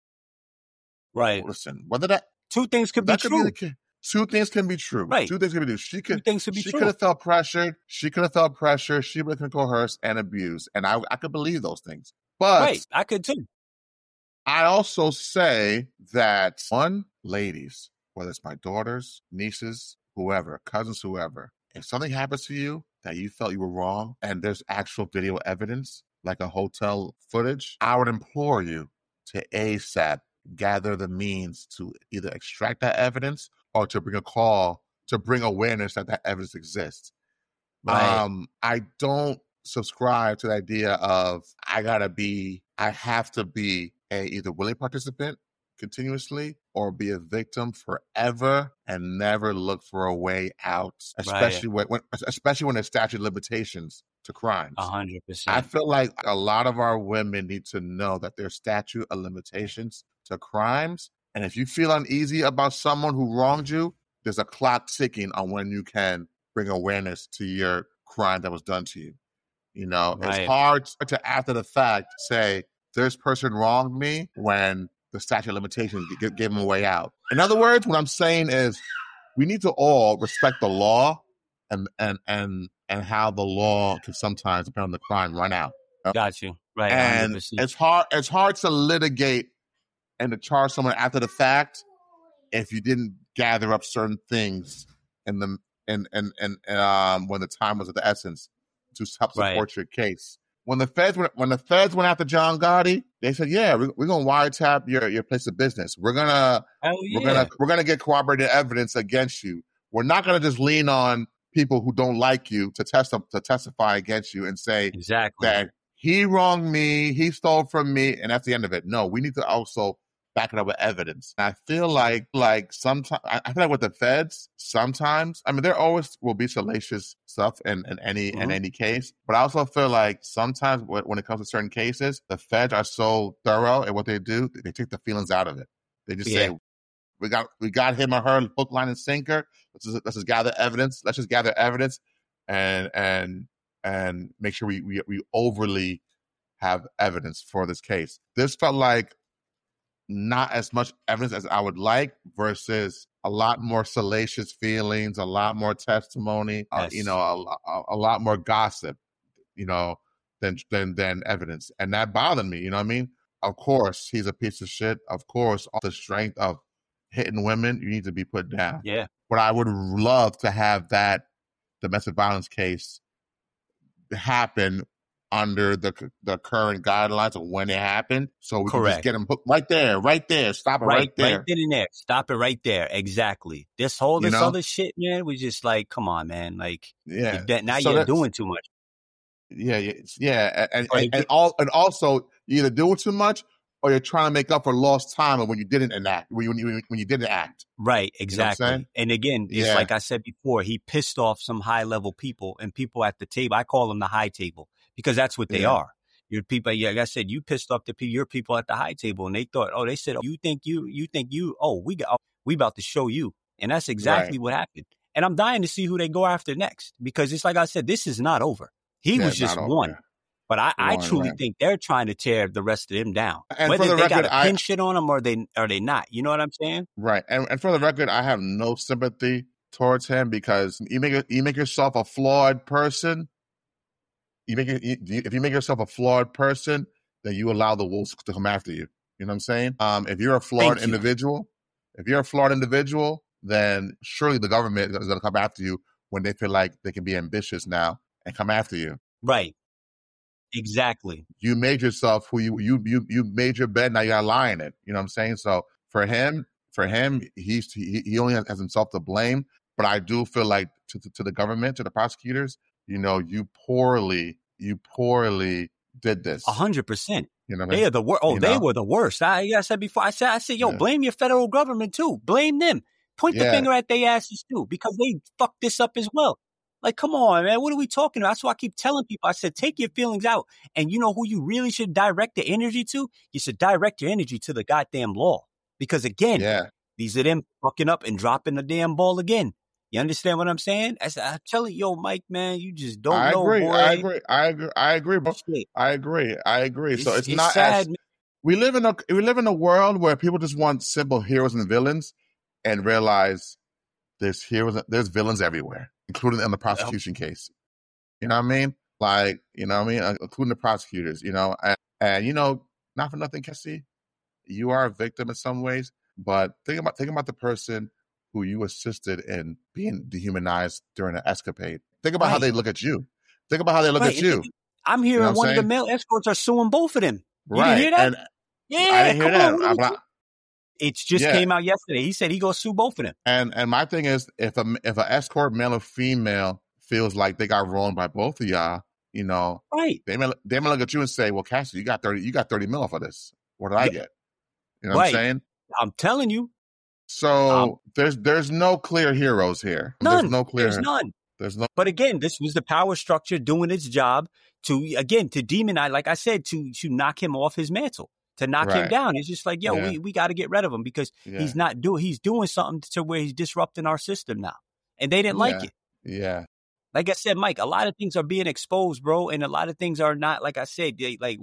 Right.
Listen, whether that
two things could be true.
Two things can be true.
Right.
Two things can be true. She could have felt pressured. She could have felt pressure. She would have been coerced and abused. And I could believe those things. But
I could too.
I also say that, one, ladies, whether it's my daughters, nieces, whoever, cousins, whoever, if something happens to you that you felt you were wrong and there's actual video evidence, like a hotel footage, I would implore you to ASAP gather the means to either extract that evidence or to bring awareness that evidence exists.
Right.
I don't subscribe to the idea of I have to be a either willing participant continuously or be a victim forever and never look for a way out, especially when there's statute of limitations to crimes.
100%.
I feel like a lot of our women need to know that there's statute of limitations to crimes. And if you feel uneasy about someone who wronged you, there's a clock ticking on when you can bring awareness to your crime that was done to you. It's hard to, after the fact, say, this person wronged me when the statute of limitations gave them a way out. In other words, what I'm saying is we need to all respect the law and how the law can sometimes, depending on the crime, run out.
Got you. Right.
And
100%.
it's hard to litigate and to charge someone after the fact if you didn't gather up certain things in the when the time was of the essence to help support your case. When the feds went after John Gotti, they said, "Yeah, we're gonna wiretap your place of business. We're gonna get corroborated evidence against you. We're not gonna just lean on people who don't like you to testify against you and say that he wronged me, he stole from me, and that's the end of it. No, we need to also back it up with evidence. And I feel like sometimes, I feel like with the feds, sometimes, I mean, there always will be salacious stuff in any case, but I also feel like sometimes when it comes to certain cases, the feds are so thorough at what they do, they take the feelings out of it. They just say, we got him or her hook, line, and sinker. Let's just gather evidence. Let's just gather evidence and make sure we overly have evidence for this case. This felt like not as much evidence as I would like versus a lot more salacious feelings, a lot more testimony, a lot more gossip, than evidence. And that bothered me, you know what I mean? Of course, he's a piece of shit. Of course, all the strength of hitting women, you need to be put down.
Yeah.
But I would love to have that domestic violence case happen under the current guidelines of when it happened. So we can just get him hooked right there. Stop it right there.
Right then and there. Stop it right there. Exactly. This other shit, man, was just like, come on, man. Like, now you're doing too much.
Yeah. And also you're either doing too much or you're trying to make up for lost time of when you didn't enact, when you didn't act.
Right, exactly. You know and again, it's like I said before, he pissed off some high-level people and people at the table. I call them the high table because that's what they are. Your people, like I said, you pissed off your people at the high table, and they thought, they said, we about to show you. And that's exactly what happened. And I'm dying to see who they go after next because it's like I said, this is not over. He was just one. But I truly think they're trying to tear the rest of them down. And whether they got a pin shit on them or they not. You know what I'm saying?
Right. And for the record, I have no sympathy towards him because you make yourself a flawed person. If you make yourself a flawed person, then you allow the wolves to come after you. You know what I'm saying? If you're a flawed individual, then surely the government is going to come after you when they feel like they can be ambitious now and come after you.
Right. Exactly.
You made yourself who you made your bed. Now you got to lie in it. You know what I'm saying? So for him, he only has himself to blame. But I do feel like to the government, to the prosecutors, you poorly did this.
100%.
You know what
they are the worst. They were the worst. I said before. I said, blame your federal government too. Blame them. Point the finger at their asses too, because they fucked this up as well. Like, come on, man. What are we talking about? That's why I keep telling people. I said, take your feelings out. And you know who you really should direct the energy to? You should direct your energy to the goddamn law. Because again, these are them fucking up and dropping the damn ball again. You understand what I'm saying? I'm telling you, Mike, man, you just don't know, boy.
I agree, bro. I agree. So it's not sad. We live in a world where people just want simple heroes and villains and realize there's villains everywhere, including in the prosecution case. You know what I mean? Like, including the prosecutors, and not for nothing, Cassie, you are a victim in some ways, but think about the person who you assisted in being dehumanized during an escapade. Think about how they look at you. Think about how they look at you.
I'm hearing one of the male escorts are suing both of them. You
didn't
hear that?
And I didn't hear that.
It just came out yesterday. He said he gonna sue both of them.
And my thing is, if an escort, male or female, feels like they got wronged by both of y'all,
right?
They may look at you and say, "Well, Cassie, you got 30 mil for this. What did I get?" You know what I'm saying?
I'm telling you.
So there's no clear heroes here.
None.
There's
none.
There's no.
But again, this was the power structure doing its job to demonize, like I said, to knock him off his mantle. To knock him down. It's just like, we got to get rid of him because he's doing something to where he's disrupting our system now. And they didn't like it.
Yeah.
Like I said, Mike, a lot of things are being exposed, bro. And a lot of things are not, like I said,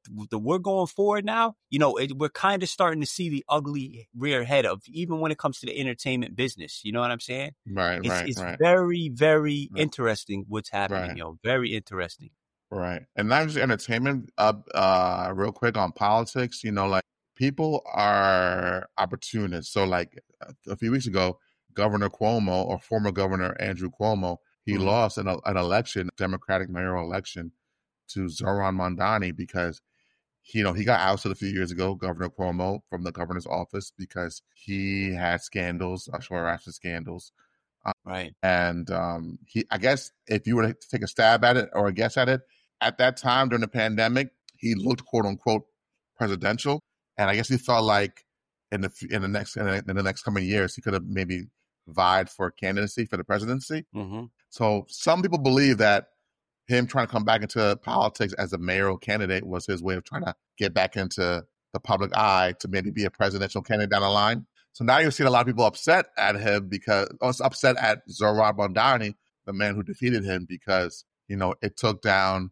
we're going forward now, we're kind of starting to see the ugly rear head of, even when it comes to the entertainment business. You know what I'm saying?
Right.
It's very, very interesting what's happening, Very interesting.
Right. And not just entertainment, real quick on politics, like people are opportunists. So like a few weeks ago, Governor Cuomo, or former Governor Andrew Cuomo, he lost an election, Democratic mayoral election, to Zohran Mamdani because he got ousted a few years ago, Governor Cuomo, from the governor's office because he had scandals, sexual harassment scandals.
Right.
And I guess if you were to take a stab at it or a guess at it, at that time during the pandemic, he looked quote unquote presidential, and I guess he felt like in the next coming years he could have maybe vied for candidacy for the presidency.
Mm-hmm.
So some people believe that him trying to come back into politics as a mayoral candidate was his way of trying to get back into the public eye to maybe be a presidential candidate down the line. So now you're seeing a lot of people upset at him upset at Zohran Mamdani, the man who defeated him, because it took down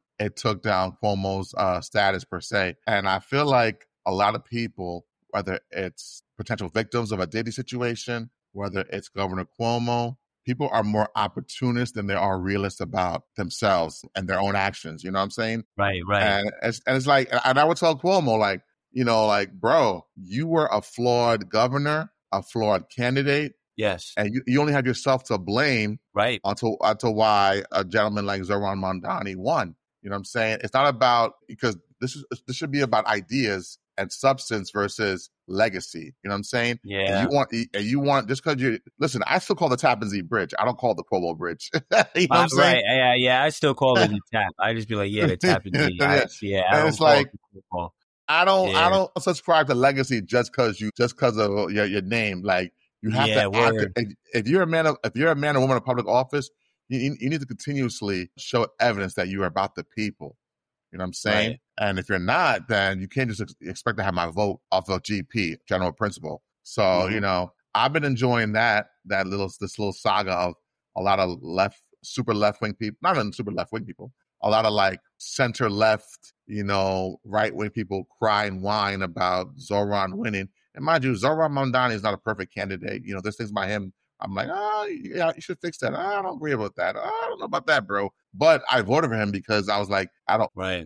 Cuomo's status per se. And I feel like a lot of people, whether it's potential victims of a Diddy situation, whether it's Governor Cuomo, people are more opportunist than they are realist about themselves and their own actions. You know what I'm saying?
Right.
And it's like, and I would tell Cuomo, like, bro, you were a flawed governor, a flawed candidate.
Yes.
And you only have yourself to blame.
Right.
Until why a gentleman like Zohran Mamdani won. You know what I'm saying? It's not about, because this should be about ideas and substance versus legacy. You know what I'm saying?
Yeah.
And you want just because listen, I still call the Tappan Zee Bridge. I don't call it the Cuomo Bridge. You know what I'm saying?
Right. Yeah. I still call it the tap. I just be like, the Tappan Zee.
And it's like, I don't subscribe to legacy just because of your name. Like, you have to act. If you're a man or woman of public office, you need to continuously show evidence that you are about the people. You know what I'm saying? Right. And if you're not, then you can't just expect to have my vote off of GP, general principle. So, I've been enjoying this little saga of a lot of super left-wing people, not even super left-wing people, a lot of like center-left, right-wing people cry and whine about Zohran winning. And mind you, Zohran Mamdani is not a perfect candidate. There's things by him I'm like, yeah, you should fix that. I don't agree with that. I don't know about that, bro. But I voted for him because I was like, I don't.
Right.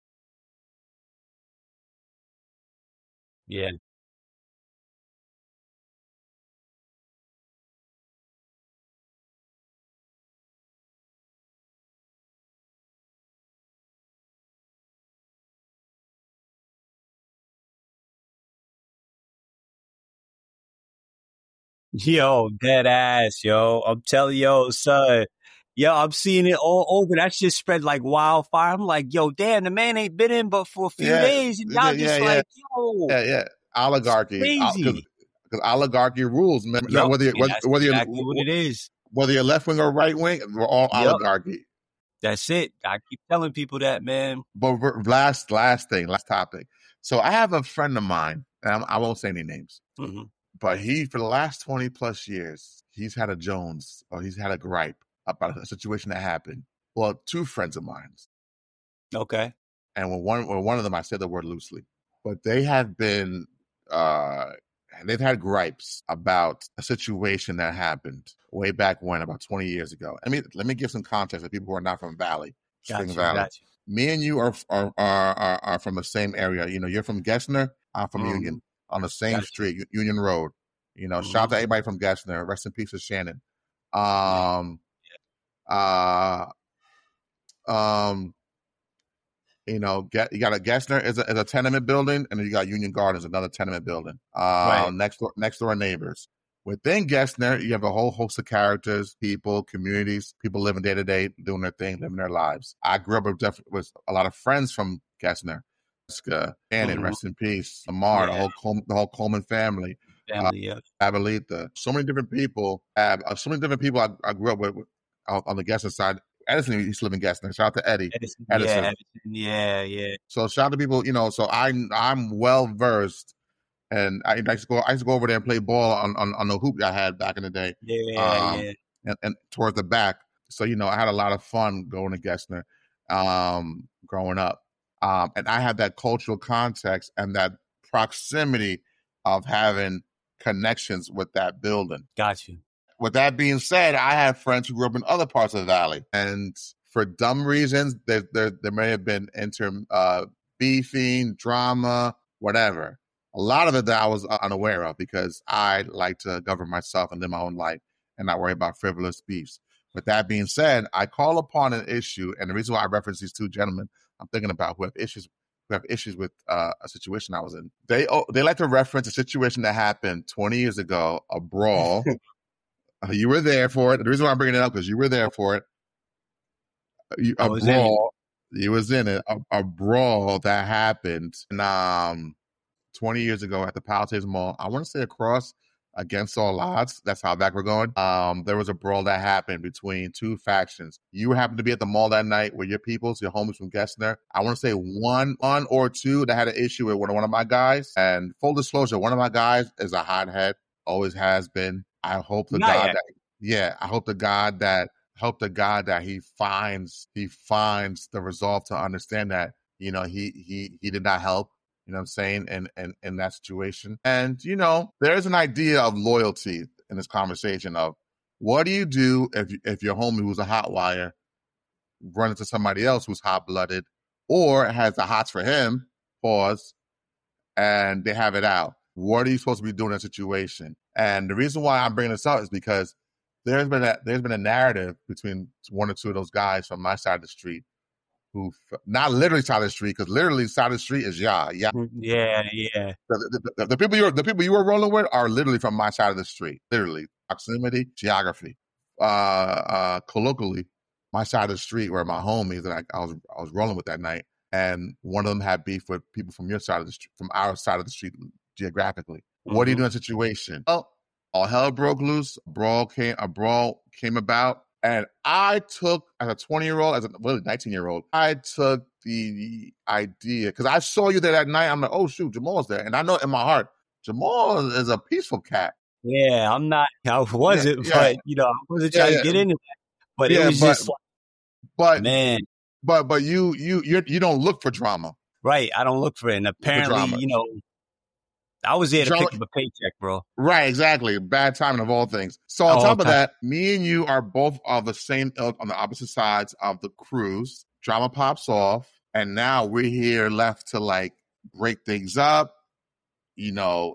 Yeah. Yo, dead ass, yo. I'm telling you, son. Yo, I'm seeing it all over. That shit spread like wildfire. I'm like, yo, damn, the man ain't been in but for a few days. And y'all yo.
Yeah. Oligarchy.
Crazy.
Because oligarchy rules, man.
Yo, whether exactly what it is.
Whether you're left wing or right wing, we're all oligarchy.
That's it. I keep telling people that, man.
But last topic. So I have a friend of mine, and I won't say any names.
Mm-hmm.
But for the last 20 plus years, he's had a Jones or he's had a gripe about a situation that happened. Well, two friends of mine.
Okay.
And with one of them, I said the word loosely, but they have been, they've had gripes about a situation that happened way back when, about 20 years ago. I mean, let me give some context to people who are not from Valley, Spring Valley.
Gotcha.
Me and you are from the same area. You're from Gessner. I'm from Union. On the same street, Union Road. Shout out to everybody from Gessner. Rest in peace to Shannon. You got a Gessner is a tenement building, and then you got Union Gardens, another tenement building. Next door neighbors. Within Gessner, you have a whole host of characters, people, communities, people living day to day, doing their thing, living their lives. I grew up with a lot of friends from Gessner. Shannon, rest in peace. Lamar, the whole Coleman family. Abuelita. So many different people. I grew up with on the Gessner side. Edison used to live in Gessner. Shout out to Eddie.
Edison. Yeah.
So shout out to people. So I'm well versed, and I used to go over there and play ball on the hoop I had back in the day.
Yeah.
And towards the back. So I had a lot of fun going to Gessner, growing up. And I have that cultural context and that proximity of having connections with that building.
Got you.
With that being said, I have friends who grew up in other parts of the valley, and for dumb reasons, there may have been beefing, drama, whatever. A lot of it that I was unaware of because I like to govern myself and live my own life and not worry about frivolous beefs. With that being said, I call upon an issue, and the reason why I reference these two gentlemen I'm thinking about who have issues with a situation I was in. They like to reference a situation that happened 20 years ago, a brawl. You were there for it. The reason why I'm bringing it up because you were there for it. A brawl. You was in it. A brawl that happened 20 years ago at the Palisades Mall. I want to say across against all odds. That's how back we're going. There was a brawl that happened between two factions. You happened to be at the mall that night with your peoples, your homies from Gessner. I want to say one or two that had an issue with one of my guys. And full disclosure, one of my guys is a hothead. Always has been. I hope to God that he finds the resolve to understand that, you know, he did not help, you know what I'm saying, in that situation. And, you know, there's an idea of loyalty in this conversation of what do you do if your homie who's a hot wire runs into somebody else who's hot-blooded or has the hots for him, and they have it out. What are you supposed to be doing in that situation? And the reason why I'm bringing this up is because there's been a narrative between one or two of those guys from my side of the street who, not literally side of the street, because literally side of the street is yeah.
Yeah.
The people you were rolling with are literally from my side of the street. Literally, proximity, geography. Colloquially, my side of the street where my homies that I was rolling with that night, and one of them had beef with people from your side of the street, from our side of the street geographically. Mm-hmm. What do you do in a situation? Well, all hell broke loose. A brawl came about, and I took, as a 20-year-old, as a 19-year-old, I took the idea because I saw you there that night. I'm like, oh shoot, Jamal's there, and I know in my heart, Jamal is a peaceful cat.
Yeah, I'm not. I wasn't, but you know, I wasn't trying to get into that. But it was just like, man.
But you don't look for drama,
right? I don't look for it, and apparently, you know. I was there to pick up a paycheck, bro.
Right, exactly. Bad timing of all things. So on top of that, me and you are both of the same ilk on the opposite sides of the cruise. Drama pops off, and now we're here left to like break things up, you know,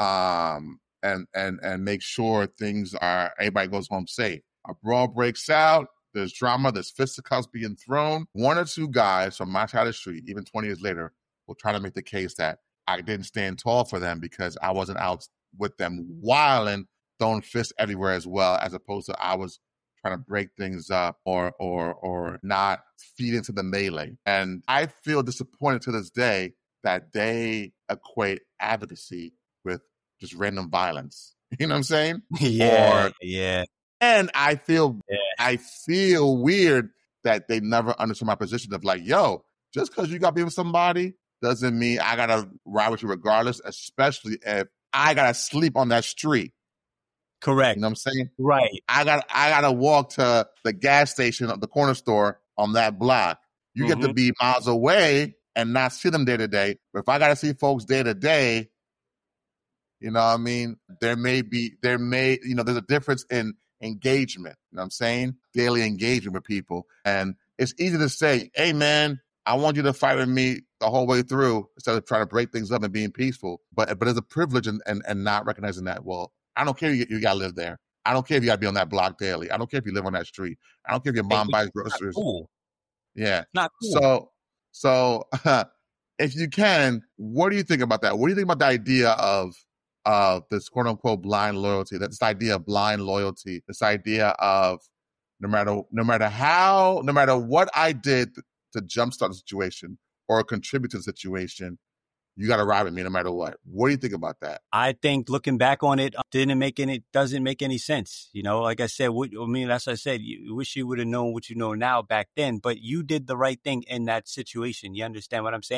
and make sure everybody goes home safe. A brawl breaks out. There's drama. There's fisticuffs being thrown. One or two guys from my side of the street, even 20 years later, will try to make the case that I didn't stand tall for them because I wasn't out with them wilding, throwing fists everywhere as well, as opposed to I was trying to break things up or not feed into the melee. And I feel disappointed to this day that they equate advocacy with just random violence. You know what I'm saying?
Yeah.
And I feel weird that they never understood my position of like, yo, just because you got to be with somebody doesn't mean I gotta ride with you regardless, especially if I gotta sleep on that street.
Correct.
You know what I'm saying?
Right.
I gotta walk to the gas station at the corner store on that block. You get to be miles away and not see them day to day. But if I gotta see folks day to day, you know what I mean? There's a difference in engagement. You know what I'm saying? Daily engagement with people. And it's easy to say, hey man, I want you to fight with me the whole way through instead of trying to break things up and being peaceful. But it's a privilege and not recognizing that, well, I don't care you got to live there. I don't care if you got to be on that block daily. I don't care if you live on that street. I don't care if your mom buys groceries.
Cool.
Yeah.
Not cool.
So if you can, what do you think about that? What do you think about the idea of this quote unquote blind loyalty? This idea of blind loyalty, this idea of no matter what I did to jumpstart the situation or contribute to the situation, you got to ride with me no matter what. What do you think about that?
I think looking back on it, doesn't make any sense. You know, like I said, that's what I said. You wish you would have known what you know now back then, but you did the right thing in that situation. You understand what I'm saying?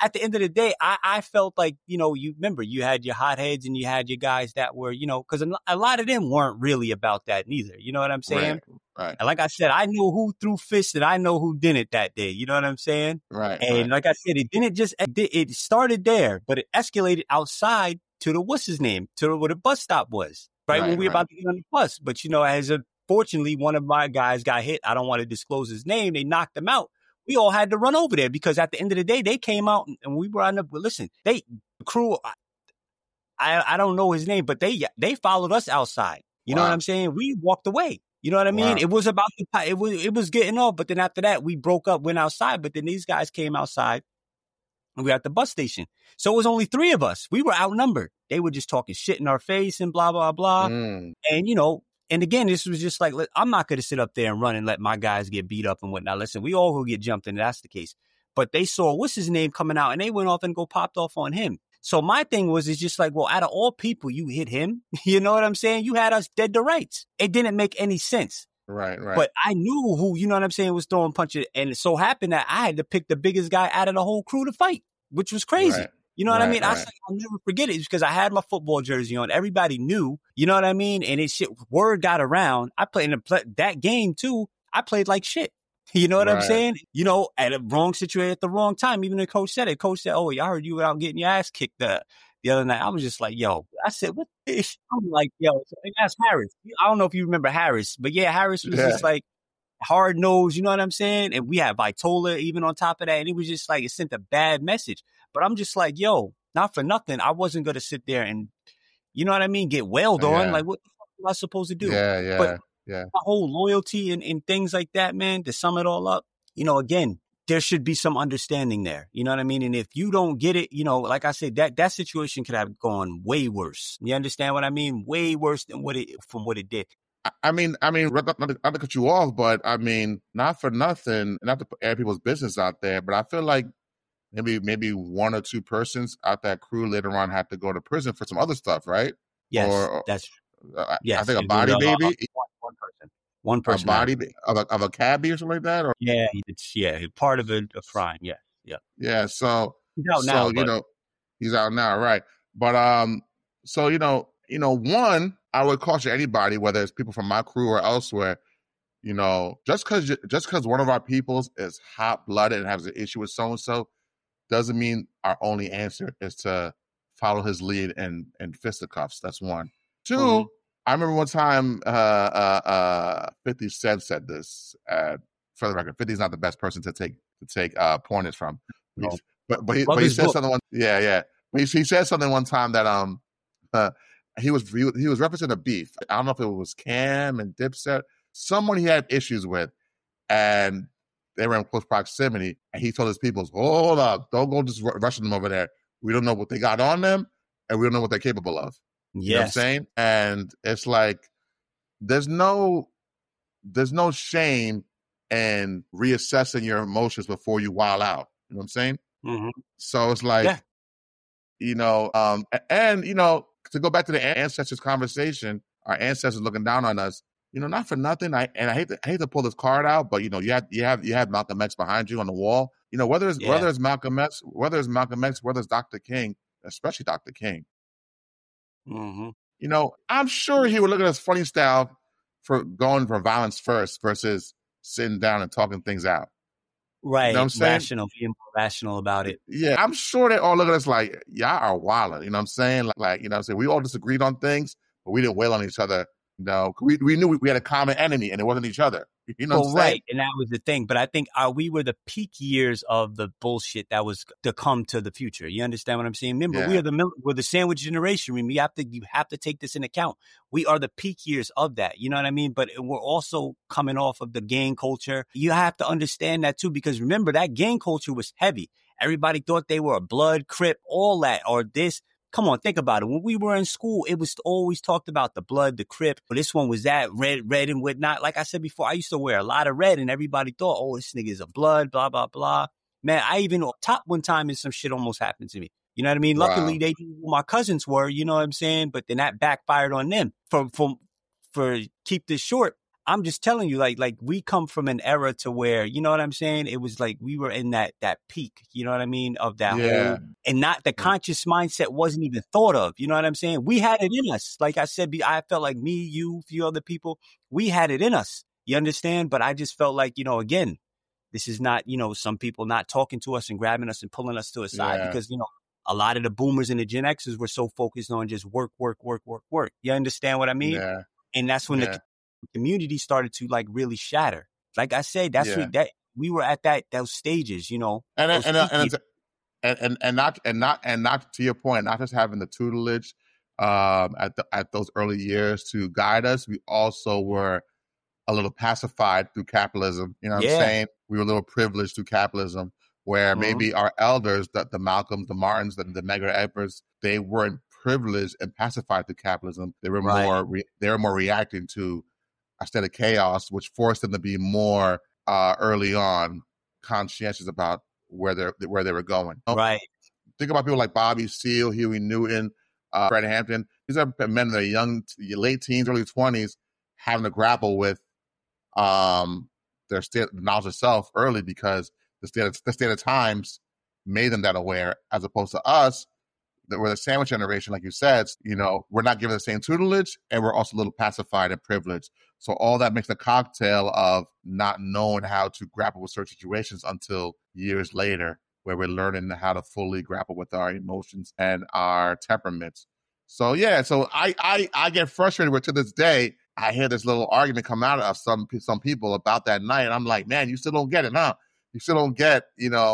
at the end of the day, I felt like, you remember you had your hotheads and you had your guys that were, because a lot of them weren't really about that neither. You know what I'm saying?
Right.
And like I said, I knew who threw fists and I know who didn't that day. You know what I'm saying?
Right.
And like I said, it started there, but it escalated outside to what's his name, to where the bus stop was, right? When we were about to get on the bus. But, fortunately, one of my guys got hit. I don't want to disclose his name. They knocked him out. We all had to run over there because at the end of the day, they came out and we were on the, listen, the crew, I don't know his name, but they followed us outside. You know what I'm saying? We walked away. You know what I mean? It was about it was getting off, but then after that, we broke up, went outside, but then these guys came outside and we were at the bus station. So it was only 3 of us. We were outnumbered. They were just talking shit in our face and blah, blah, blah. And, and again, this was just like, I'm not going to sit up there and run and let my guys get beat up and whatnot. Listen, we all will get jumped in. That's the case. But they saw what's his name coming out and they went off and popped off on him. So my thing was, it's just like, well, out of all people, you hit him. You know what I'm saying? You had us dead to rights. It didn't make any sense.
Right.
But I knew who, you know what I'm saying, was throwing punches. And it so happened that I had to pick the biggest guy out of the whole crew to fight, which was crazy.
Right.
You know what I mean? I'll never forget it. It's because I had my football jersey on. Everybody knew, you know what I mean? And word got around. I played in that game too. I played like shit. You know what I'm saying? At a wrong situation at the wrong time. Even the coach said it. Coach said, "Oh, I heard you out getting your ass kicked the other night." I was just like, "Yo," I said, "What?" I'm like, "Yo," that's Harris. I don't know if you remember Harris, but yeah, Harris was just like hard nosed. You know what I'm saying? And we had Vitola even on top of that, and it was just like it sent a bad message. But I'm just like, "Yo, not for nothing. I wasn't gonna sit there and, you know what I mean, get wailed on. Like, what the fuck am I supposed to do?"
Yeah.
My whole loyalty and things like that, man, to sum it all up, again, there should be some understanding there. You know what I mean? And if you don't get it, like I said, that situation could have gone way worse. You understand what I mean? Way worse than what it did.
I mean, not to cut you off, but I mean, not for nothing, not to air people's business out there, but I feel like maybe 1 or 2 persons out that crew later on had to go to prison for some other stuff, right?
Yes, that's true. Yes,
I think a body baby.
One person.
A body of a cabbie or something like that? Or?
Yeah, it's part of a crime. Yeah.
Yeah, so
he's out now.
He's out now, right? But so one, I would caution anybody, whether it's people from my crew or elsewhere, just because one of our peoples is hot blooded and has an issue with so and so, doesn't mean our only answer is to follow his lead and fisticuffs. That's one. 2, I remember one time 50 Cent said this. For the record, 50's not the best person to take pointers from. No. But he said something one. Yeah. He said something one time that he was referencing a beef. I don't know if it was Cam and Dipset, someone he had issues with, and they were in close proximity. And he told his people, "Hold up, don't go just rushing them over there. We don't know what they got on them, and we don't know what they're capable of."
Yes.
You know what I'm saying? And it's like there's no shame in reassessing your emotions before you wild out. You know what I'm saying?
Mm-hmm.
So it's like, to go back to the ancestors conversation, our ancestors looking down on us, not for nothing. I hate to pull this card out, but you have Malcolm X behind you on the wall. Whether it's Malcolm X, whether it's Dr. King, especially Dr. King.
Mm-hmm.
I'm sure he would look at us funny style for going for violence first versus sitting down and talking things out.
Right.
You know what I'm saying?
Rational, being more rational about it.
Yeah. I'm sure they all look at us like, y'all are wildin'. You know what I'm saying? Like, what I'm saying? We all disagreed on things, but we didn't wail on each other. We knew we had a common enemy and it wasn't each other. You know what I'm saying?
Right. And that was the thing. But I think we were the peak years of the bullshit that was to come to the future. You understand what I'm saying? Remember, we're the sandwich generation. You have to take this into account. We are the peak years of that. You know what I mean? But we're also coming off of the gang culture. You have to understand that too, because remember, that gang culture was heavy. Everybody thought they were a blood, Crip, all that, or this. Come on, think about it. When we were in school, it was always talked about the blood, the Crip. But this one was that red and whatnot. Like I said before, I used to wear a lot of red and everybody thought, oh, this nigga is a blood, blah, blah, blah. Man, I even top one time and some shit almost happened to me. You know what I mean? Wow. Luckily, they knew who my cousins were, you know what I'm saying? But then that backfired on them. For keep this short, I'm just telling you, like we come from an era to where, you know what I'm saying? It was like we were in that peak, you know what I mean? Of that whole, and not the conscious mindset wasn't even thought of, you know what I'm saying? We had it in us. Like I said, I felt like me, you, a few other people, we had it in us. You understand? But I just felt like, again, this is not, some people not talking to us and grabbing us and pulling us to a side because, a lot of the boomers and the Gen Xers were so focused on just work. You understand what I mean?
Yeah.
And that's when the community started to like really shatter. Like I said, that's what that we were at those stages,
and not to your point, not just having the tutelage at those early years to guide us. We also were a little pacified through capitalism. You know what I'm saying? We were a little privileged through capitalism, where maybe our elders, the Malcolms, the Martins, the Medgar Evers, they weren't privileged and pacified through capitalism. They were more reacting to a state of chaos, which forced them to be more early on conscientious about where they were going.
Right.
Think about people like Bobby Seale, Huey Newton, Fred Hampton. These are men in their late teens, early 20s, having to grapple with their knowledge of self early because the state of times made them that aware, as opposed to us, that we're the sandwich generation, like you said. We're not given the same tutelage, and we're also a little pacified and privileged. So all that makes a cocktail of not knowing how to grapple with certain situations until years later, where we're learning how to fully grapple with our emotions and our temperaments. So I get frustrated with, to this day, I hear this little argument come out of some people about that night, and I'm like, man, you still don't get it, huh? You still don't get,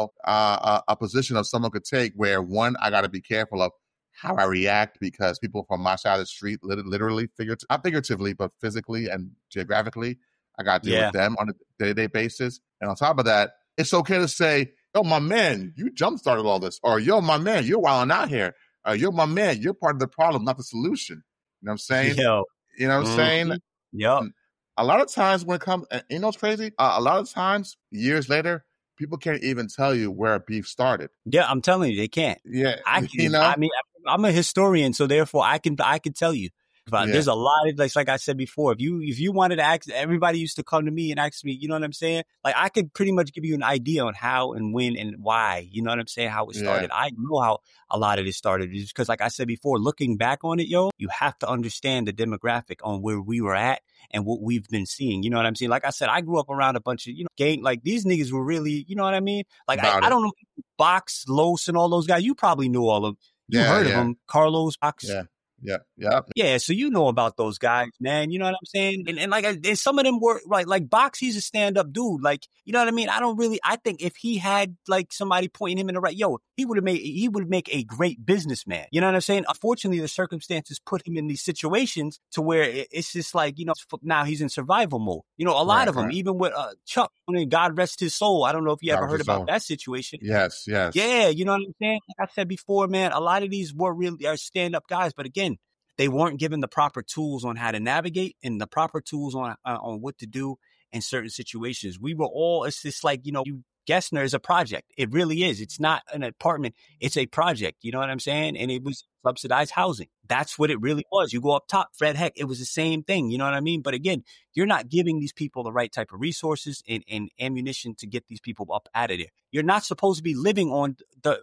a position of someone could take where, one, I got to be careful of how I react, because people from my side of the street, literally, not figuratively, but physically and geographically, I got to deal with them on a day-to-day basis. And on top of that, it's okay to say, yo, my man, you jump-started all this. Or, yo, my man, you're wilding out here. Or, yo, my man, you're part of the problem, not the solution. You know what I'm saying? You know what I'm saying?
Yep.
A lot of times when it comes, you know what's crazy? A lot of times, years later, people can't even tell you where beef started.
Yeah, I'm telling you, they can't.
Yeah,
I can. I mean, I'm a historian, so therefore I can tell you. There's a lot of, like I said before, if you wanted to ask, everybody used to come to me and ask me, you know what I'm saying? Like, I could pretty much give you an idea on how and when and why, you know what I'm saying? How it started. I know how a lot of this started, just because, like I said before, looking back on it, you have to understand the demographic on where we were at and what we've been seeing. You know what I'm saying? Like I said, I grew up around a bunch of, gang, like these niggas were really, you know what I mean? Like, I don't know, Box, Los, and all those guys. You probably knew all of them. You heard of them. Carlos, Box. Yeah. So you know about those guys, man. You know what I'm saying? And like, and some of them were like Box. He's a stand-up dude. Like, you know what I mean? I think if he had like somebody pointing him in the right, he would make a great businessman. You know what I'm saying? Unfortunately, the circumstances put him in these situations to where it's just like, now he's in survival mode. A lot of them, even with Chuck, God rest his soul. I don't know if you ever heard about that situation.
Yes.
Yeah, you know what I'm saying? Like I said before, man, a lot of these are stand-up guys, but again, they weren't given the proper tools on how to navigate and the proper tools on what to do in certain situations. We were all, it's just like, Gessner is a project. It really is. It's not an apartment. It's a project. You know what I'm saying? And it was subsidized housing. That's what it really was. You go up top, Fred Heck, it was the same thing. You know what I mean? But again, you're not giving these people the right type of resources and ammunition to get these people up out of there. You're not supposed to be living on the,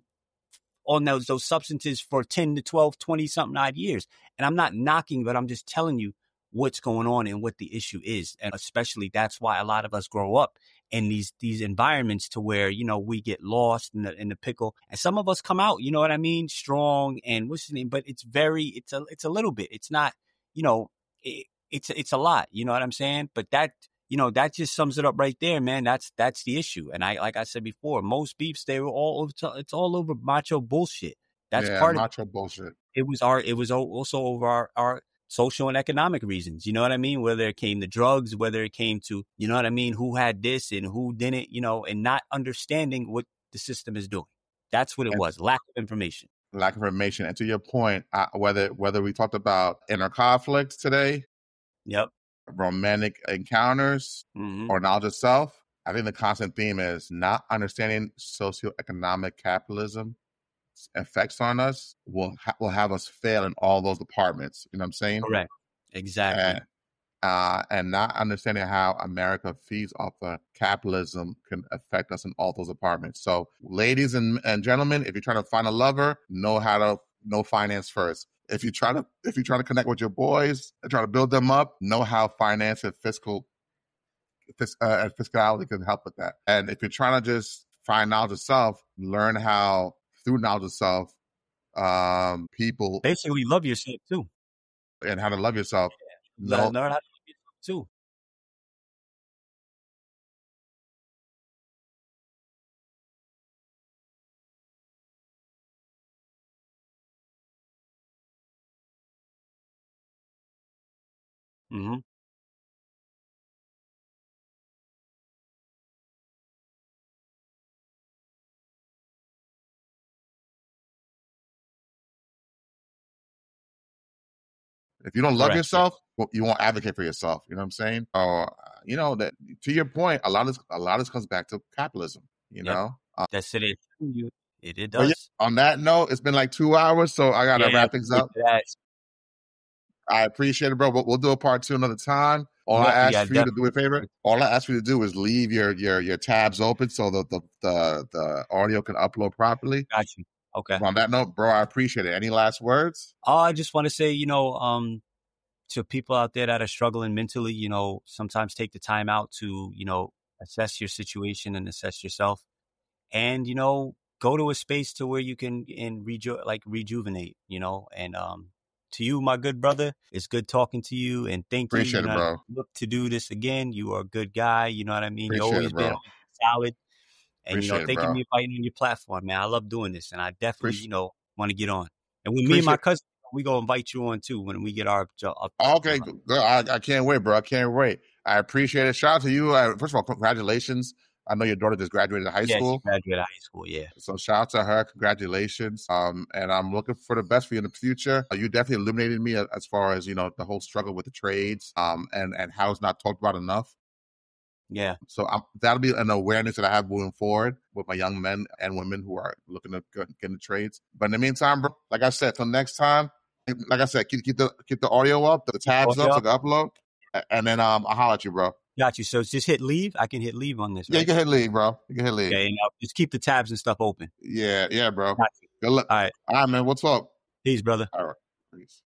on those substances for 10 to 12, 20 something odd years. And I'm not knocking, but I'm just telling you what's going on and what the issue is. And especially that's why a lot of us grow up in these environments to where, we get lost in the pickle. And some of us come out, you know what I mean? Strong and what's the name? But it's a little bit. It's not, it's a lot. You know what I'm saying? But that just sums it up right there, man. That's the issue. And like I said before, most beefs, it's all over macho bullshit. That's part of
macho bullshit.
It was also over our social and economic reasons. You know what I mean? Whether it came to drugs, whether it came to, you know what I mean? Who had this and who didn't, and not understanding what the system is doing. That's what it was. Lack of information.
And to your point, whether we talked about inner conflicts today.
Yep.
Romantic encounters or knowledge of self, I think the constant theme is not understanding socioeconomic capitalism effects on us will have us fail in all those departments. You know what I'm saying?
Correct. Exactly.
and not understanding how America feeds off of capitalism can affect us in all those departments. So, ladies and gentlemen, if you're trying to find a lover, know finance first. If you're trying to connect with your boys and try to build them up, know how finance and fiscality can help with that. And if you're trying to just find knowledge of self, learn how through knowledge of self, people
basically love yourself too,
and how to love yourself.
Learn how to love yourself too. Mm-hmm.
If you don't love yourself, you won't advocate for yourself. You know what I'm saying? Or that to your point, a lot of this comes back to capitalism. You know,
that's it. It does.
Yeah, on that note, it's been like 2 hours, so I gotta wrap things up. I appreciate it, bro. We'll do a part 2 another time. All I ask for you to do a favor. All I ask for you to do is leave your tabs open so that the audio can upload properly.
Got you. Okay.
On that note, bro, I appreciate it. Any last words?
I just want to say, to people out there that are struggling mentally, sometimes take the time out to, assess your situation and assess yourself, and go to a space to where you can rejuvenate, and to you, my good brother, it's good talking to you, and thank you.
Appreciate it, bro.
Look to do this again. You are a good guy. You know what I mean? You've always been solid. And, thank you for inviting me on your platform, man. I love doing this, and I definitely, want to get on. And with me and my cousin, we go invite you on too when we get our
okay, I can't wait, bro. I can't wait. I appreciate it. Shout out to you. First of all, congratulations. I know your daughter just graduated high school.
She graduated high school, yeah.
So shout out to her. Congratulations. And I'm looking for the best for you in the future. You definitely illuminated me as far as, the whole struggle with the trades, and how it's not talked about enough.
Yeah.
So that'll be an awareness that I have moving forward with my young men and women who are looking to get into trades. But in the meantime, bro, like I said, till next time, like I said, keep the audio up, the tabs up, so the upload, and then I'll holler at you, bro.
Got you. So just hit leave. I can hit leave on this. Right?
Yeah, you can hit leave, bro. You can hit leave.
Okay, and just keep the tabs and stuff open.
Yeah, bro.
Got you.
Good luck.
All right,
man. We'll talk.
Peace, brother.
All right, peace.